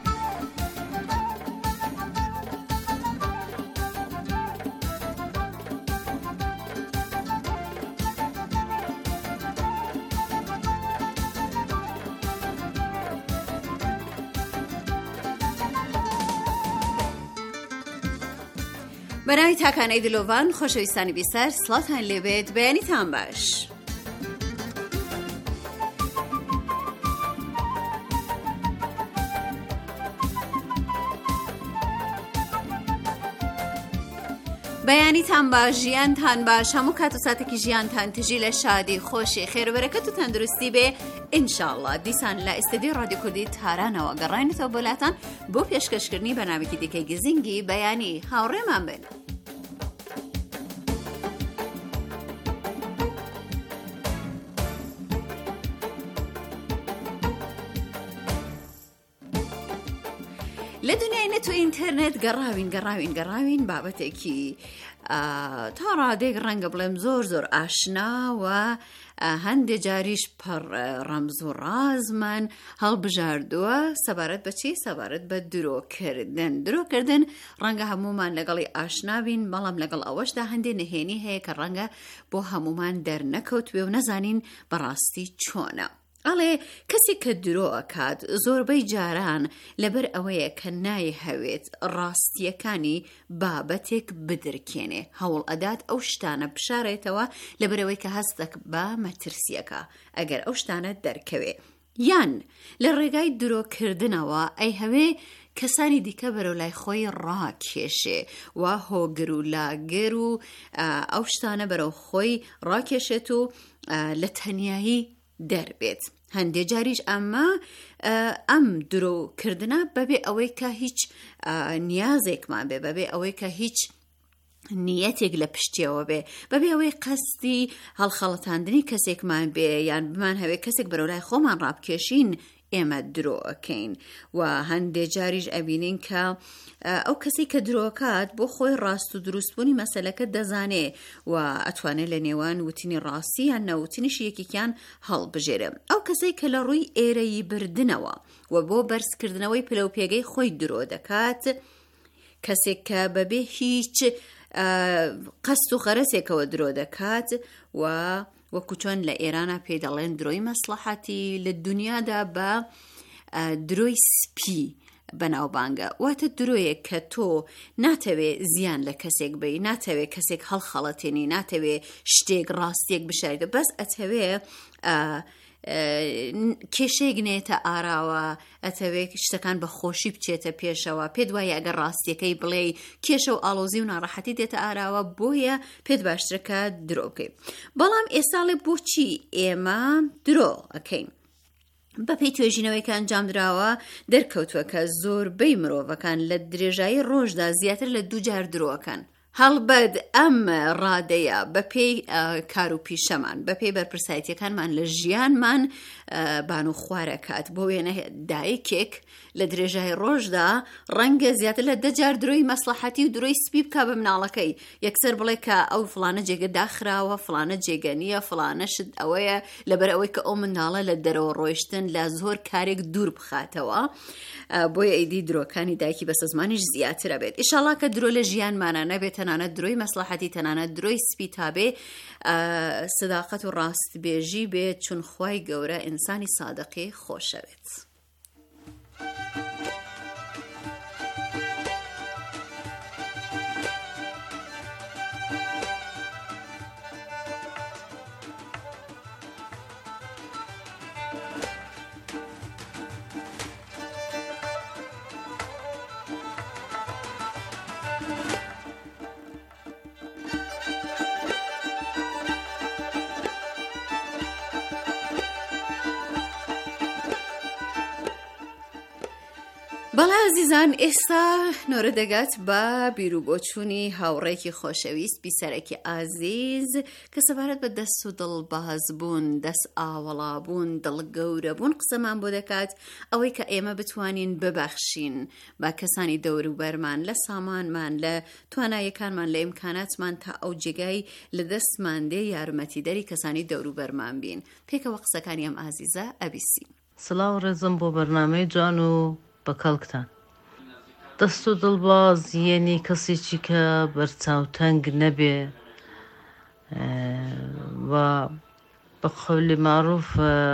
بەناوی تاکانەی دلۆڤان خۆشەویستانی بیسەر سڵاتان لێبێت بەیانیتان باش. بەیانیتان باش، ژیانتان باش، هەموو کات و ساتێکی ژیانتان تژی لە شادی خۆشی خێربەرەکەت و تەندروستی بێ ئینشاءڵڵا. دیسان لە ئستدیۆ ڕادیۆ کوردی تارانەوە گەڕاینەتەوە بۆلاتان بۆ پێشکەشکردنی بەنامێکی دیکەی گزینگی بەیانی. هاوڕێمان بن. لە دنیای نەت و ئینتەرنێت گەڕاوین گەڕاوین گەڕاوین بابەتێکی تا ڕادێک ڕەنگە بڵێم زۆر زۆر ئاشناوە هەندێک جاریش پڕ ڕەمز و ڕازمان هەڵبژاردووە سەبارەت بە چی؟ سەبارەت بە درۆکردن. درۆکردن ڕەنگە هەمومان لەگەڵی ئاشنابین، بەڵام لەگەڵ ئەوەشدا هەندێک نهێنی هەیە کە ڕەنگە بۆ هەمومان دەرنەکەوتوێ و نەزانین بەڕاستی چۆنە. ئەڵێ کەسی کە درۆ ئەکات زۆربەی جاران لەبەر ئەوەیە کە نایهەوێت ڕاستیەکانی بابەتێک بدرکێنێ، هەوڵ ئەدات ئەو شتانە بشارێتەوە لەبەرەوەی کە هەستێک بە مەترسیەکە ئەگەر ئەو شتانە دەرکەوێ، یان لە ڕێگای درۆکردنەوە ئەی هەوێ کەسانی دیکە بەرەو لای خۆی ڕاکێشێ و هۆگر و لاگر و ئەو شتانە بەرەو خۆی ڕاکێشێت و لە تەنیایی دەربێت. هەندێک جاریش ئەمە ئەم درۆکردنە بەبێ ئەوەی کە هیچ نیازێکمان بێ، بەبێ ئەوەی کە هیچ نیەتێک لە پشتیەوە بێ، بەبێ ئەوەی قەستی هەڵخەڵەتاندنی کەسێکمان بێ یان بمان هەوێ کەسێک بەرەو لای خۆمان ڕابکێشین ئێمە درۆ ئەکەین. و هەندێک جاریش ئەبینین کە ئەو کەسی کە درۆکات بۆ خۆی ڕاست و دروستبوونی مەسەلەکە دەزانێ و ئەتوانێت لە نێوان وتنی ڕاستی یان نەوتنیش یەکێکیان هەڵبژێرە. ئەو کەسەی کە لە ڕووی ئێرەی بردنەوە و بۆ بەرزکردنەوەی پلەپێگەی خۆی درۆ دەکات، کەسێک کە بەبێ هیچ قەست و غەرەزێکەوە درۆ دەکات و وەکو چۆن لە ئێرانە پێ دەڵێن درۆی مەسلەحەتی، لە دنیادا بە درۆی سپی بەناوبانگە، واتە درۆیەک کە تۆ ناتەوێ زیان لە کەسێک بی، ناتەوێ کەسێک هەڵخەڵەتێنی، ناتەوێ شتێک ڕاستیەک بشاریتە، بەس ئەتەوێ کێشەیەک نێتە ئاراوە، ئەتەوێت شتەکان بە خۆشی بچێتە پێشەوە، پێت وایە ئەگەر ڕاستیەکەی بڵێ کێشە و ئاڵۆزی و ناڕەحەتی دێتە ئاراوە، بۆیە پێت باشترەکە درۆ بکەیت. بەڵام ئێستاڵێ بۆچی ئێمە درۆ ئەکەین؟ بەپێی توێژینەوەی کە ئەنجام درراوە دەرکەوتووە کە زۆربەی مرۆڤەکان لە درێژایی ڕۆژدا زیاتر لە دوو جار درۆکەن. هەڵبەت ئەم ڕادەیە بەپێی کار و پیشەمان، بەپێی بەرپرسایەتیەکانمان لە ژیانمان بان و خوارەکات، بۆ وێنە دایکێک لە درێژای ڕۆژدا ڕەنگە زیاتر لە دە جار درۆی مەسلەحەتی و درۆی سپی بکا بە مناڵەکەی، یەکسەر بڵێ کە ئەو فڵانە جێگە داخراوە، فڵانە جێگە نییە، فڵانە شت ئەوەیە، لەبەر ئەوەی کە ئەو مناڵە لە دەرەوە ڕۆیشتن لە زۆر کارێک دوور بخاتەوە، بۆیە ئەیدی درۆکانی دایکی بەسە زمانیش زیاترە بێت. ئیشاڵڵا کە درۆ لە ژیانمانە نەبێت، تەنانەت درۆی مەسلەحەتی، تەنانەت درۆی سپی تابێ سەداقەت و ڕاستبێژی بێت، چون خوای گەورە ئینسانی سادقی خۆشەوێت. بەڵێ عزیزان، ئێستا نۆرە دەگات بە بیرروبۆچوونی هاوڕێکی خۆشەویست، بیسەرێکی ئازیز کە سەبارەت بە دەست و دڵباز بوون، دەست ئاوەڵا بوون، دڵگەورە بوون قسەمان بۆ دەکات، ئەوەی کە ئێمە بتوانین ببەخشین بە کەسانی دەوروبەرمان، لە سامانمان، لە توانایەکانمان، لە ئیمکاناتمان، تا ئەو جێگای لە دەستمان دێ یارمەتیدەری کەسانی دەوروبەرمان بین. پێکەوە قسەکانی ئەم ئازیزە ئەبیسی. سڵاو ڕێزم بۆ بەرنامەی جوان و بەکەڵکتان. دەست و دڵباز یەنی کەسێکی کە بەرچاوتەنگ نەبێ و بە قەولی معروف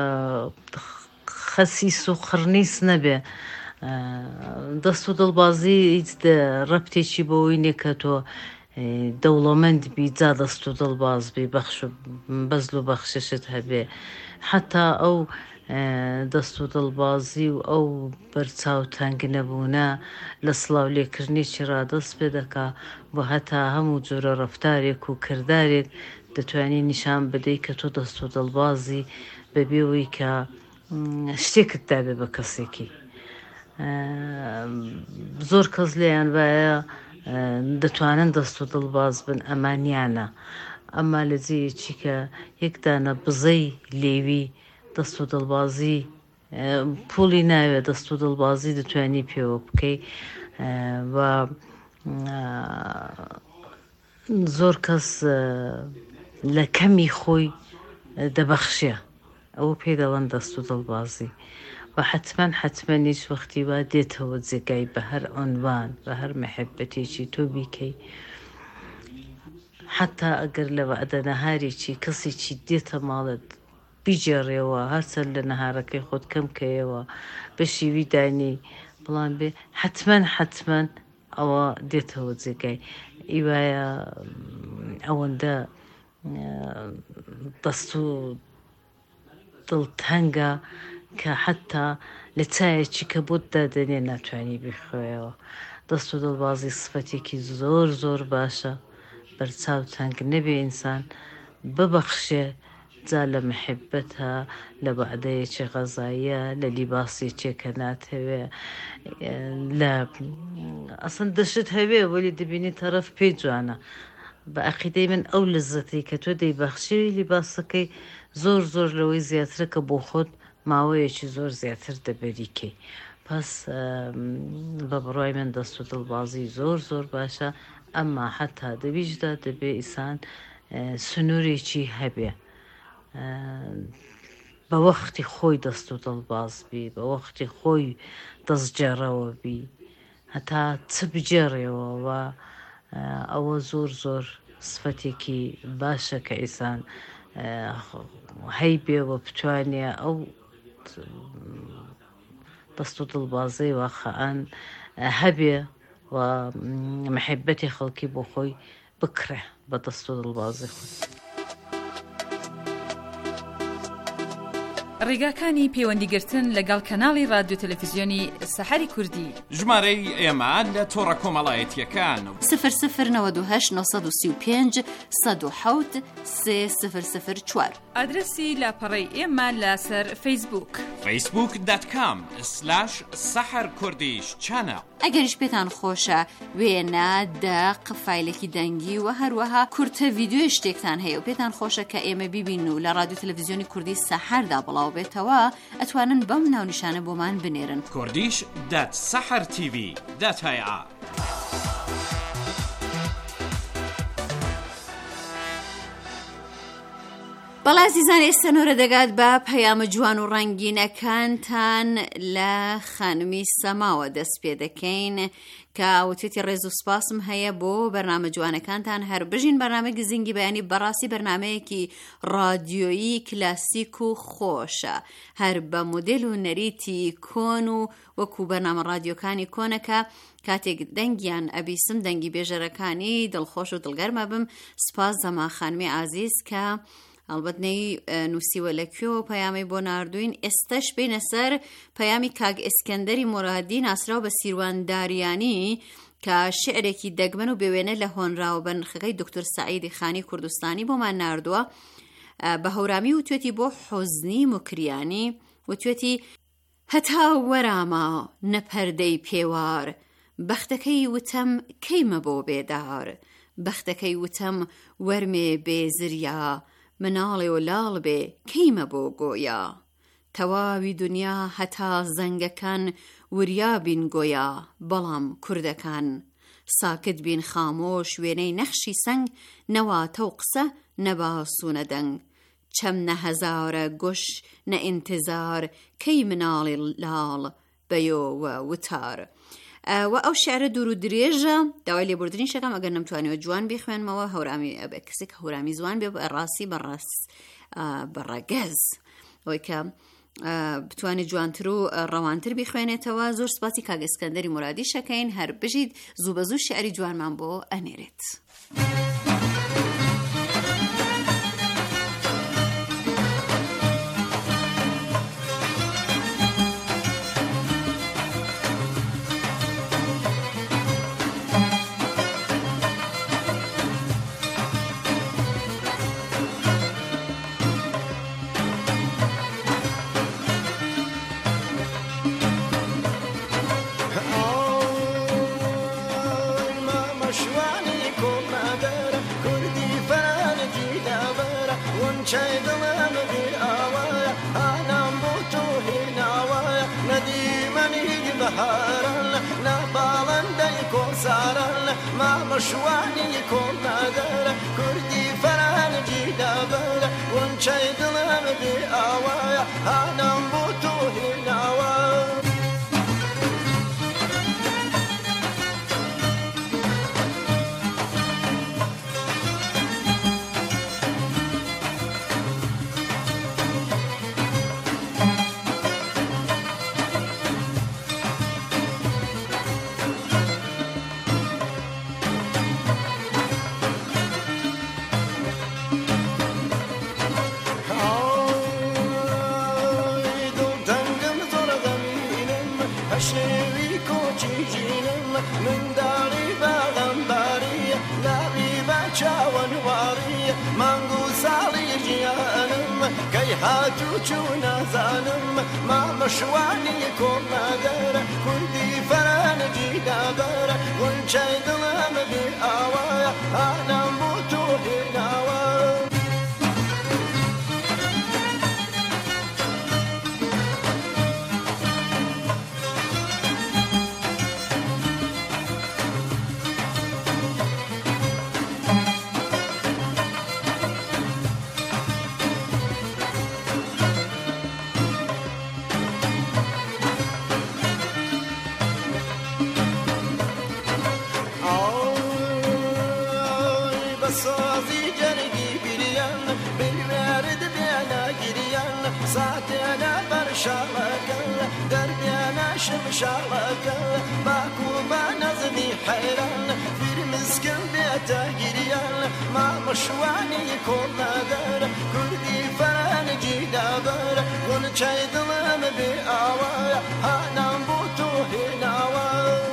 خەسیس و خڕنیس نەبێ. دەست و دڵبازی هیچ ڕەبتێکی بەوەی نییە کە تۆ دەوڵەمەند بی جا دەست و دڵباز بی، بەخش و بەزل و بەخششت هەبێ. حتا ئەو دەست و دڵبازی و ئەو بەرچاوتەنگ نەبوونە لە سڵاو لێکردنیی ڕادەست پێ دەکا، بۆ هەتا هەموو جۆرە ڕەفتارێک و کردارێک دەتوانی نیشان بدەی کە تۆ دەست و دڵبازی بەبێەوەی کە شتێکت دابێ بە کەسێکی. زۆر کەس لێیان وایە دەتوانن دەست و دڵباز بن، ئەمانیانە. ئەمما لە جێیەکی کە یەکدانە بزەی لێوی دەست و دڵبازی پوڵی ناوێت دەست و دڵبازی دەتوانی پێوە بکەی و زۆر کەس لە کەمی خۆی دەبەخشێ ئەوە پێ دەڵێن دەست و دڵبازی و حتمما حتمما هیچ وەختی وا دێتەوە جێگای بە هەر عنوان بە هەر مەحەبەتێکی تۆ بیکەی حتا ئەگەر لە وەعدە نەهارێکی کەسێکی دێتە ماڵت بیجێڕێەوە هەرچەند لە نەهارەکەی خۆت کەم کەیەوە بە شیوی دانی بڵام بێ حتمما حتمما ئەوە دێتەوە جێگای ئیوایە ئەوەندە دەست و دڵتەنگە کە حتا لە چایەکی کە بۆت دادەنێ ناتوانانی بخۆیەوە دەست و دڵبازی سفەتێکی زۆر زۆر باشە بەرچاو تەنگ نەبێ ئینسان ببەخشێ جا لە محبەتە لە بەعدەیەکی غەزاییە لە لیباسێکێکە ناتەوێ لە ئەسن دەشت هەوێ وەلی دەبینی تەرەف پێی جوانە بە عەقیدەی من ئەو لەزەتی کە تۆ دەیبەخشی لیباسەکەی زۆر زۆر لەوەی زیاترە کە بۆ خۆت ماوەیەکی زۆر زیاتر دەبەریکەی پس بە بڕای من دەست و دڵبازی زۆر زۆر باشە ئەمما حتا دەبیشدا دەبێ ئیسان سنوورێکی هەبێ بە وەختی خۆی دەست و دڵباز بی بە وەختی خۆی دەستجێڕەوە بی هەتا چ بجێڕێەوە و ئەوە زۆر زۆر سفەتێکی باشە کە ئیسان هەی بێوە بتوانێ ئەو دەست و دڵبازەی واقعەن هەبێ و محبەتی خەڵکی بۆ خۆی بکرێ بە دەست و دڵبازی خۆی ڕێگاکانی پەیوەندیگرتن لەگەڵ کەناڵی رادیۆ تەلەڤیزیۆنی سەحەری کوردی ژمارەی ئێمە لە تۆڕە کۆمەڵایەتیەکان سفر سفر نەوەد و هەشت نۆسەد و سی و پێنج سەد و حەوت سێ سفر سفر چوار ئادرسی لاپەڕەی ئێمە لەسەر فەیسبووک فەیسبووک دات کام سلاش سەحەر کوردیش چانە ئەگەریش پێتان خۆشە وێنە دەق فایلێکی دەنگی و هەروەها کورتە ڤیدیۆی شتێکتان هەیە و پێتان خۆشە کە ئێمە بیبین و لە رادیۆ تەلەڤیزیۆنی کوردی سەحەردا بڵاو بێتەوە ئەتوانن بەم ناونیشانە بۆمان بنێرن کوردیش دات سەحەر تیڤی دات هەیە بەڵا زیزان ئێستا نۆرە دەگات بە پەیامە جوان و ڕەنگینەکانتان لە خانمی سەماوە دەست پێ دەکەین کە وتێتی ڕێز و سپاسم هەیە بۆ بەرنامە جوانەکانتان هەر بژین بەرنامەی گزینگی بەیانی بەڕاستی بەرنامەیەکی ڕادیۆیی کلاسیک و خۆشە هەر بە مودێل و نەریتی کۆن و وەکو بەرنامە ڕادیۆکانی کۆنەکە کاتێک دەنگیان ئەبیسم دەنگی بێژەرەکانی دڵخۆش و دڵگەرمە بم سپاس زەما خانمی عازیز کە ئەلبەت نەی نووسیوە لەکوێوە پەیامی بۆ ناردوین ئێستش بینە سەر پەیامی کاگ ئێسکەندەری مورادی ناسراو بە سیروان-داریانی کە شعرێکی دەگمەن و بێوێنە لە هۆنراوە بە نرخەکەی دکتۆر سەعیدی خانی کوردستانی بۆمان ناردووە بە هەورامی وتوێتی بۆ حوزنی مکریانی وتوێتی هەتا وەرامە نەپەردەی پێوار بەختەکەی وتەم کەیمە بۆ بێدار بەختەکەی وتەم وەرمێ بێزریا مناڵێ و لاڵ بێ کەیمە بۆ گۆیا تەواوی دنیا هەتا زەنگەکان وریا بین گۆیا بەڵام کوردەکان ساکت بین خامۆش وێنەی نەخشی سەنگ نەواتە و قسە نەباسوونە دەنگ چەم نە هەزارە گۆش نە ئینتزار کەی مناڵی لاڵ بەیۆوە وتار و ئەو شعرە دوور و درێژە داوای لێبوردنی شەکەم ئەگەر نەمتوانیوە جوان بخوێنمەوە هەورامی ئەبێ کەسێک هەورامی زوان بێ ڕاستی بەڕاس بەڕەگەز ئەوەی کە بتوانێت جوانتر و ڕەوانتر بخوێنێتەوە زۆر سپاسی کاگ ئێسکەندەری مورادی شەکەین هەر بژید زوو بە زوو شعری جوانمان بۆ ئەنێرێت چای دڵم بی ئاوایە ئانام بۆ تۆ هێناوە مشوانی کن نداره کردی فرنگی دبره ونچه دلم بی آوای هنم بو تو هنوای شوی کوچیجینم من داری باغم باری لابی بچاون واری منگو سالی جیانم کی هاتو چون زانم ما مشوانی کن نداره کردی فرنگی دبره ونچه دلم بی آوای هنم بو تو هنوای سازی جرگی بیریان بالورد بیانا گریان ساتیانا برشالکل در بیانا شمشالکل باکو با نزدی حیران فیر مسکن بیتا گریان ما مشوانی کن ندار کردی فرنگی دبر ونچه دلم بی آوای هنم بو تو هنوای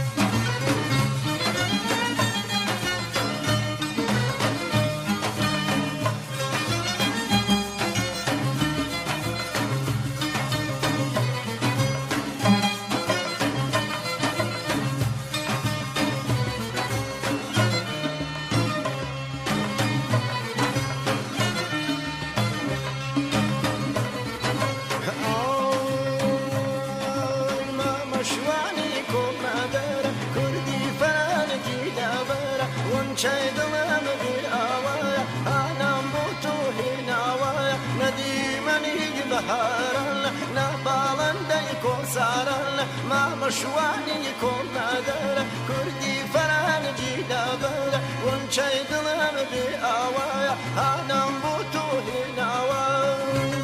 دلم بی آوای هنم بو تو هنوای ندیمنی بهارن نبالنده کوسارن ما مشوانی کن نداره کردی فرنگی دبره ونچه دلم بی آوای هنم بو تو هنوای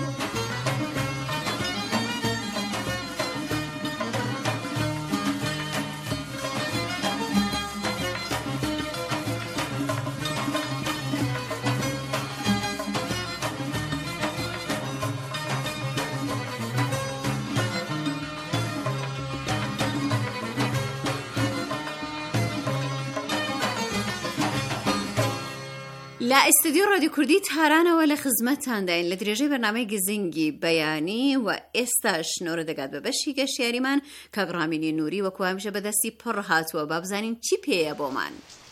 لا استدیو رادیو کوردی تارانەوە لە خزمەتتان داین لە درێژەی بەرنامەی گزنگی بەیانی و ئێستاش نۆرە دەگات بە بەشی گەشتیاریمان کاگڕامینی نووری وەکو هەمیشە بەدەستی پڕ هاتووە با بزانین چی پێیە بۆمان.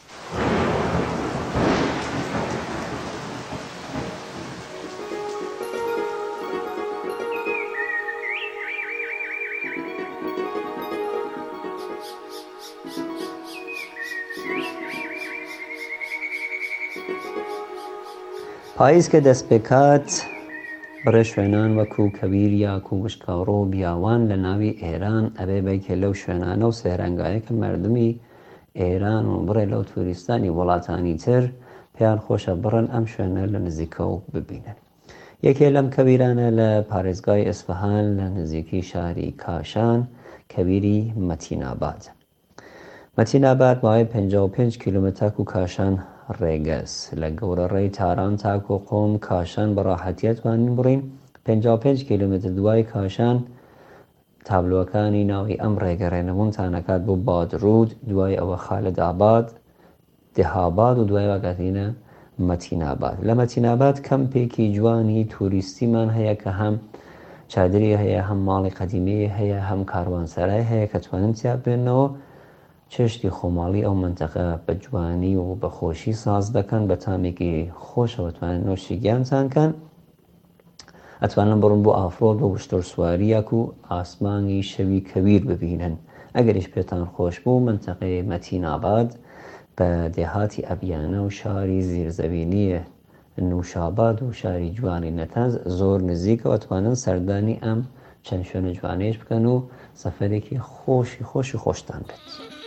پاییز کە دەست پێکات بڕێ شوێنان وەکو کەبیر یا کومشکاڕۆ و بیاوان لە ناوی ئێران ئەبێ بیکە لەو شوێنانە و سەیرانگایەکە مردمی ئێران و بڕێ لەو توریستانی وڵاتانی تر پێیان خۆشە بڕن ئەم شوێنە لە نزیکە و ببینن. یەکێ لەم کەبیرانە لە پارێزگای ئەسفەهان لە نزیکی شاری کاشان کەبیری مەتیناباد. مەتیناباد ماوەی پەنجا و پێنج کیلۆمەتر و کاشان ڕێگەس لە گەورەڕێی تاران تاک و قۆم کاشان بەڕاحەتیەتوانین بڕین. پەنجا و پێنج کیلۆمەتر دوای کاشان تابلۆکانی ناوی ئەم ڕێگەڕێنەمونتانەکات بۆ بادرود، دوای ئەوە خالداباد، دهاباد و دوای واگاتینە مەتیناباد. لە مەتیناباد کەمپێکی جوانی توریستیمان هەیە کە هەم چادری هەیە، هەم ماڵی قەدیمی هەیە، هەم کاروانسەرای هەیە کە توانن تیا بێنەوە. چێشتی خۆماڵی ئەو منتەقە بە جوانی و بە خۆشی ساز دەکەن، بە تامێکی خۆشەوە توانن نوۆشی گیانتانکەن. ئەتوانن بڕن بۆ ئافرۆت بۆ وشتر سواریەک و ئاسمانی شەوی کەبیر ببینن. ئەگەریش پێتان خۆش بوو منتەقەی مەتیناباد بە دێهاتی ئەبیانە و شاری زیرزەوینیە نوشاباد و شاری جوانی نەتانز زۆر نزیکەوە توانن سەردانی ئەم چەند شوێنە جوانەیەش بکەن و سەفەرێکی خۆشی خۆشی خۆشتان بێت.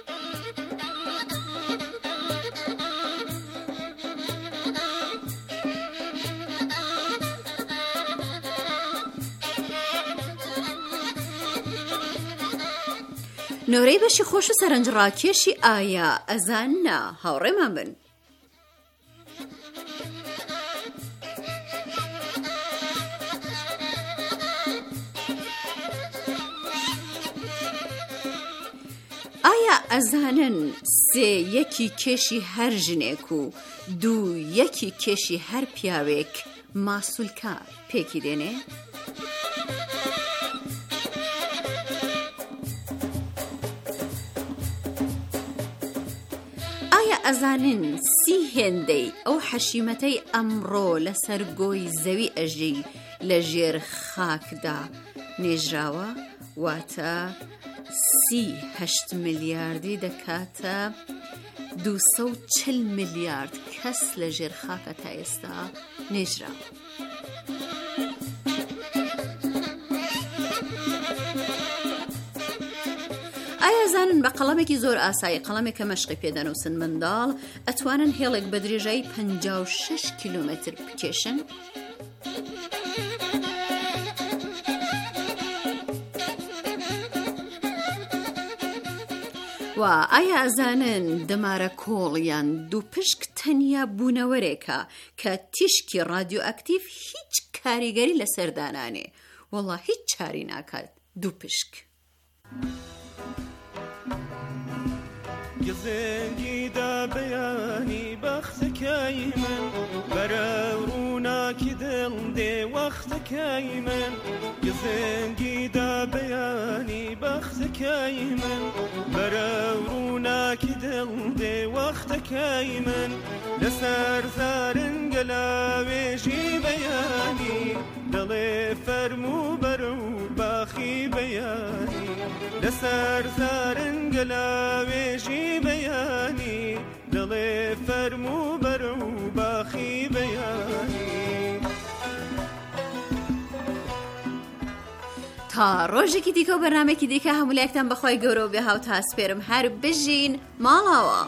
نۆرەی بەشی خۆش و سەرنجڕاکێشی ئایا ئەزان نا هاوڕێمان بن. ئایا ئەزانن سێ یەکی کێشی هەر ژنێک و دوو یەکی کێشی هەر پیاوێک ماسوولکە پێکی دێنێ؟ ئەزانن سی هێندەی ئەو حەشیمەتەی ئەمڕۆ لەسەر گۆی زەوی ئەژەی لە ژێر خاکدا نێژراوە واتە سی هەشت ملیاردی دەکاتە دووسە و چل ملیارد کەس لە ژێر خاکە تا ئێستا نێژراوە. ئایا زانن بە قەڵەمێکی زۆر ئاسایی قەڵەمێکە مەشقی پێدەنووسن منداڵ ئەتوانن هێڵێک بە درێژایی پەنجا و شەش کیلۆمەتر بکێشن؟ و ئایا ئەزانن دەمارە کۆڵیان دوو پشک تەنیا بوونەوەرێکە کە تیشکی رادیۆئەکتیڤ هیچ کاریگەری لە سەردانانێ وەڵا هیچ چاری ناکات دوو پشک. گزنگی دا بەیانی بەختەکەی من بەرە ڕووناکی دڵ دێ وەختەکەی من گزنگی دا بەیانی بەختەکەی من بەرە ڕووناکی دڵ دێ وەختەکەی من لەسەر زارنگە لاوێژی بەیانی دڵێ فەرموو بەرە و باخی بەیانی لەسەر زارنگە لاوێژی بەیانی دڵێ فەرموو بەرە و باخی بەیانی. تا ڕۆژێکی دیکە و بەرنامێکی دیکە هەمولایەکتان بەخوای گەورە و بێ هاو تا سپێرم هەر بژین ماڵاوە.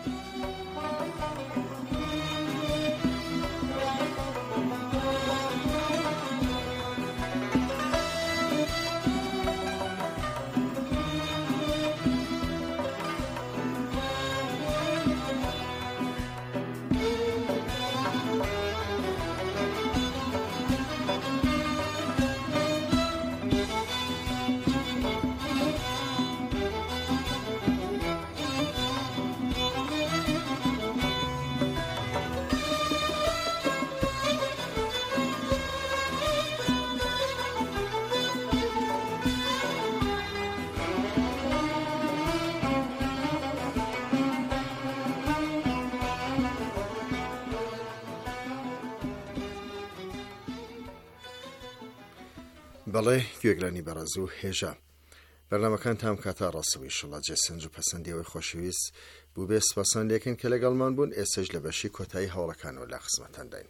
بەڵێ گوێگرانی بەڕێز و هێژە بەرنامەکان تام کاتا ڕاستەوەی شڵات جێسەنج و پەسەندیەوەی خۆشەویست بوو بێ سپاسان لێکن کە لەگەڵمان بوون. ئێستش لە بەشی کۆتایی هەوڵەکانەوە لە خزمەتان داین.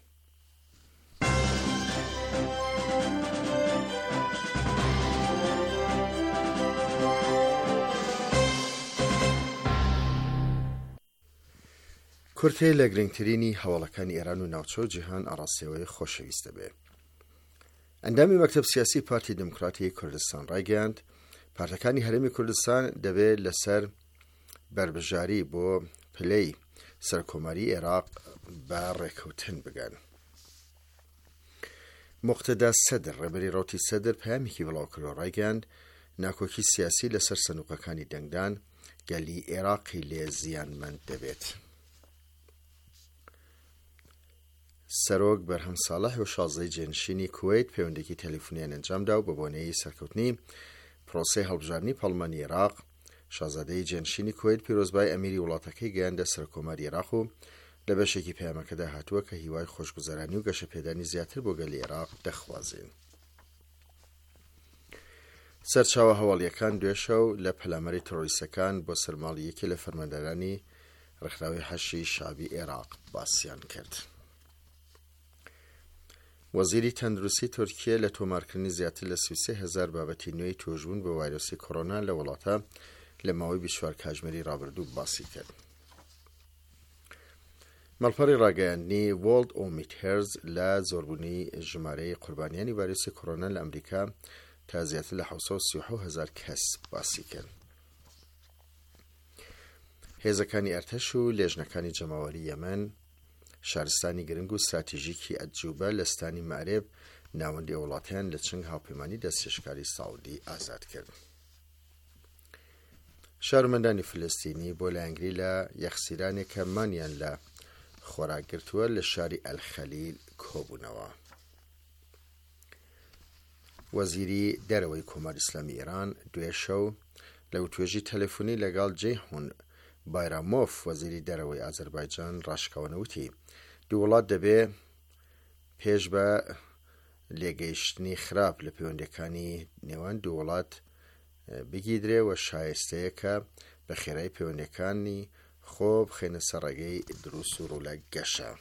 کورتێ لە گرنگترینی هەوڵەکانی ئێران و ناوچە جیهان ئاڕاستیەوەی خۆشەویستە بێ. ئەندامی مەکتەب سیاسی پارتی دموکراتی کوردستان ڕایگەیاند پارتەکانی هەرێمی کوردستان دەبێت لەسەر بربژاری بۆ پلەی سەرکۆماری عێراق بە ڕێکەوتن بگەن. مقتەدا سەدر ڕێبەری ڕۆتی سەدر پەیامێکی بڵاوکردەوە ڕایگەیاند ناکۆکی سیاسی لەسەر سندوقەکانی دەنگدان گەلی عێراقی لێ زیانمەند دەبێت. سەرۆک بەرهەم ساڵح و شازدەی جێنشینی کوێیت پەیوەندێکی تەلیفۆنیان ئەنجامدا و بە بۆنەی سەرکەوتنی پرۆسەی هەڵبژاردننی پەڵمانی عێراق شازادەی جێنشینی کوێیت پیرۆزبای ئەمیری وڵاتەکەی گەیاندە سەرکۆماری عێراق و لە بەشێکی پەیامەکەدا هاتووە کە هیوای خۆشگوزەرانی و گەشەپێدانی زیاتر بۆ گەلی عێراق دەخوازێن. سەرچاوە هەواڵیەکان دوێشە و لە پەلامەری تۆڕیستەکان بۆ سەرماڵیەکی لە فەرماندارانی ڕێکخراوی حەشی شعبی عێراق باسییان کرد. وەزیری تەندروستی تورکیە لە تۆمارکردنی زیاتر لە سی و سێ هەزار بابەتی نوێی توێژبوون بە ڤایرۆسی کۆڕۆنا لە وڵاتە لە ماوەی بیست و چوار کاتژمێری ڕابردوو باسی کرد. مەڵپەڕی ڕاگەیاندنی وۆڵد ئۆمیت هێرز لە زۆربوونی ژمارەی قوربانیانی ڤایرۆسی کۆڕۆنا لە ئەمریکا تا زیاتر لە حەوت سەد و سی و حەوت هەزار کەس باسی کرد. هێزەکانی ئەرتەش و لێژنەکانی جەماوەری یەمەن شارستانی گرنگ و استراتیژیکی ئەجوبە لە ستانی مەعرێب ناوەندی وڵاتیان لە چنگ هاوپەیمانی دەستێشکاری ساودی ئازاد کرد. شارمەندانی فلستینی بۆ لایەنگری لە یەخسیرانێکە مانیان لە خۆراکگرتووە لە شاری ئەلخەلیل کۆبوونەوە. وەزیری دەرەوەی کۆماری ئیسلامی ئێران دوێ شەو لە وتوێژی تەلەفۆنی لەگەڵ جەیهون بایرامۆف وەزیری دەرەوەی ئازەربایجان ڕاشکەوەنەوتی دوو وڵات دەبێ پێش بە لێگەیشتنی خراپ لە پەیوەندیەکانی نێوان دوو وڵات بگیدرێ و شایستەیە کە بە خێرایی پەیوەندیەکانی خۆ بخێنە سەر ڕێگەی دروست و ڕوولە گەشە.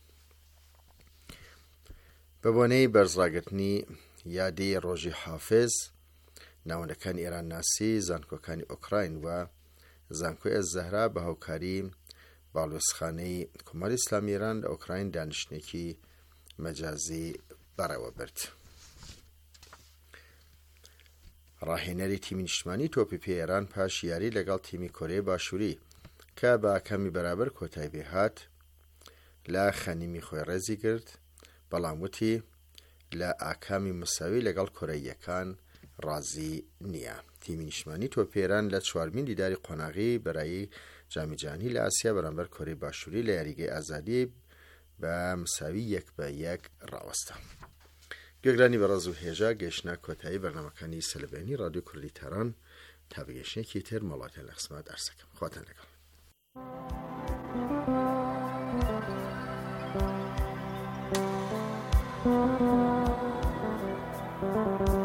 بە بۆنەی بەرزڕاگرتنی یادی ڕۆژی حافز ناوەندەکانی ئێران ناسی زانکۆکانی ئۆکراین و زانکۆی ئەززەهرا بە هاوکاری باڵوێزخانەی کۆماری ئیسلامی ئێران لە ئۆکراین دانیشتێکی مەجازی بەڕێوە برد. ڕاهێنەری تیمی نیشتمانی تۆپی پێ ئێران پاش یاری لەگەڵ تیمی کۆرەی باشووری کە بە ئاکامی بەرابەر کۆتای بێهات لە خەنیمی خۆی ڕێزی کرد، بەڵام وتی لە ئاکامی مساوی لەگەڵ کۆرەییەکان ڕازی نییە. تیمی نیشتمانی تۆپی ئێران لە چوارمین دیداری قۆناغی بەرایی جامیجانی لە ئاسیا بەرامبەر کۆرەی باشووری لە یاریگەی ئازادی بە مساوی یەک بە یەک ڕاوەستە. گوێگرانی بەڕێز و هێژە گەیشتنە کۆتایی بەرنامەکانی سەلبێنی ڕادیۆ کوردی تاران تا بگەیشتنێکی تر مەڵاتیان لە خزمەت ئەرسەکەم. خواتان لەگەڵ. Thank you.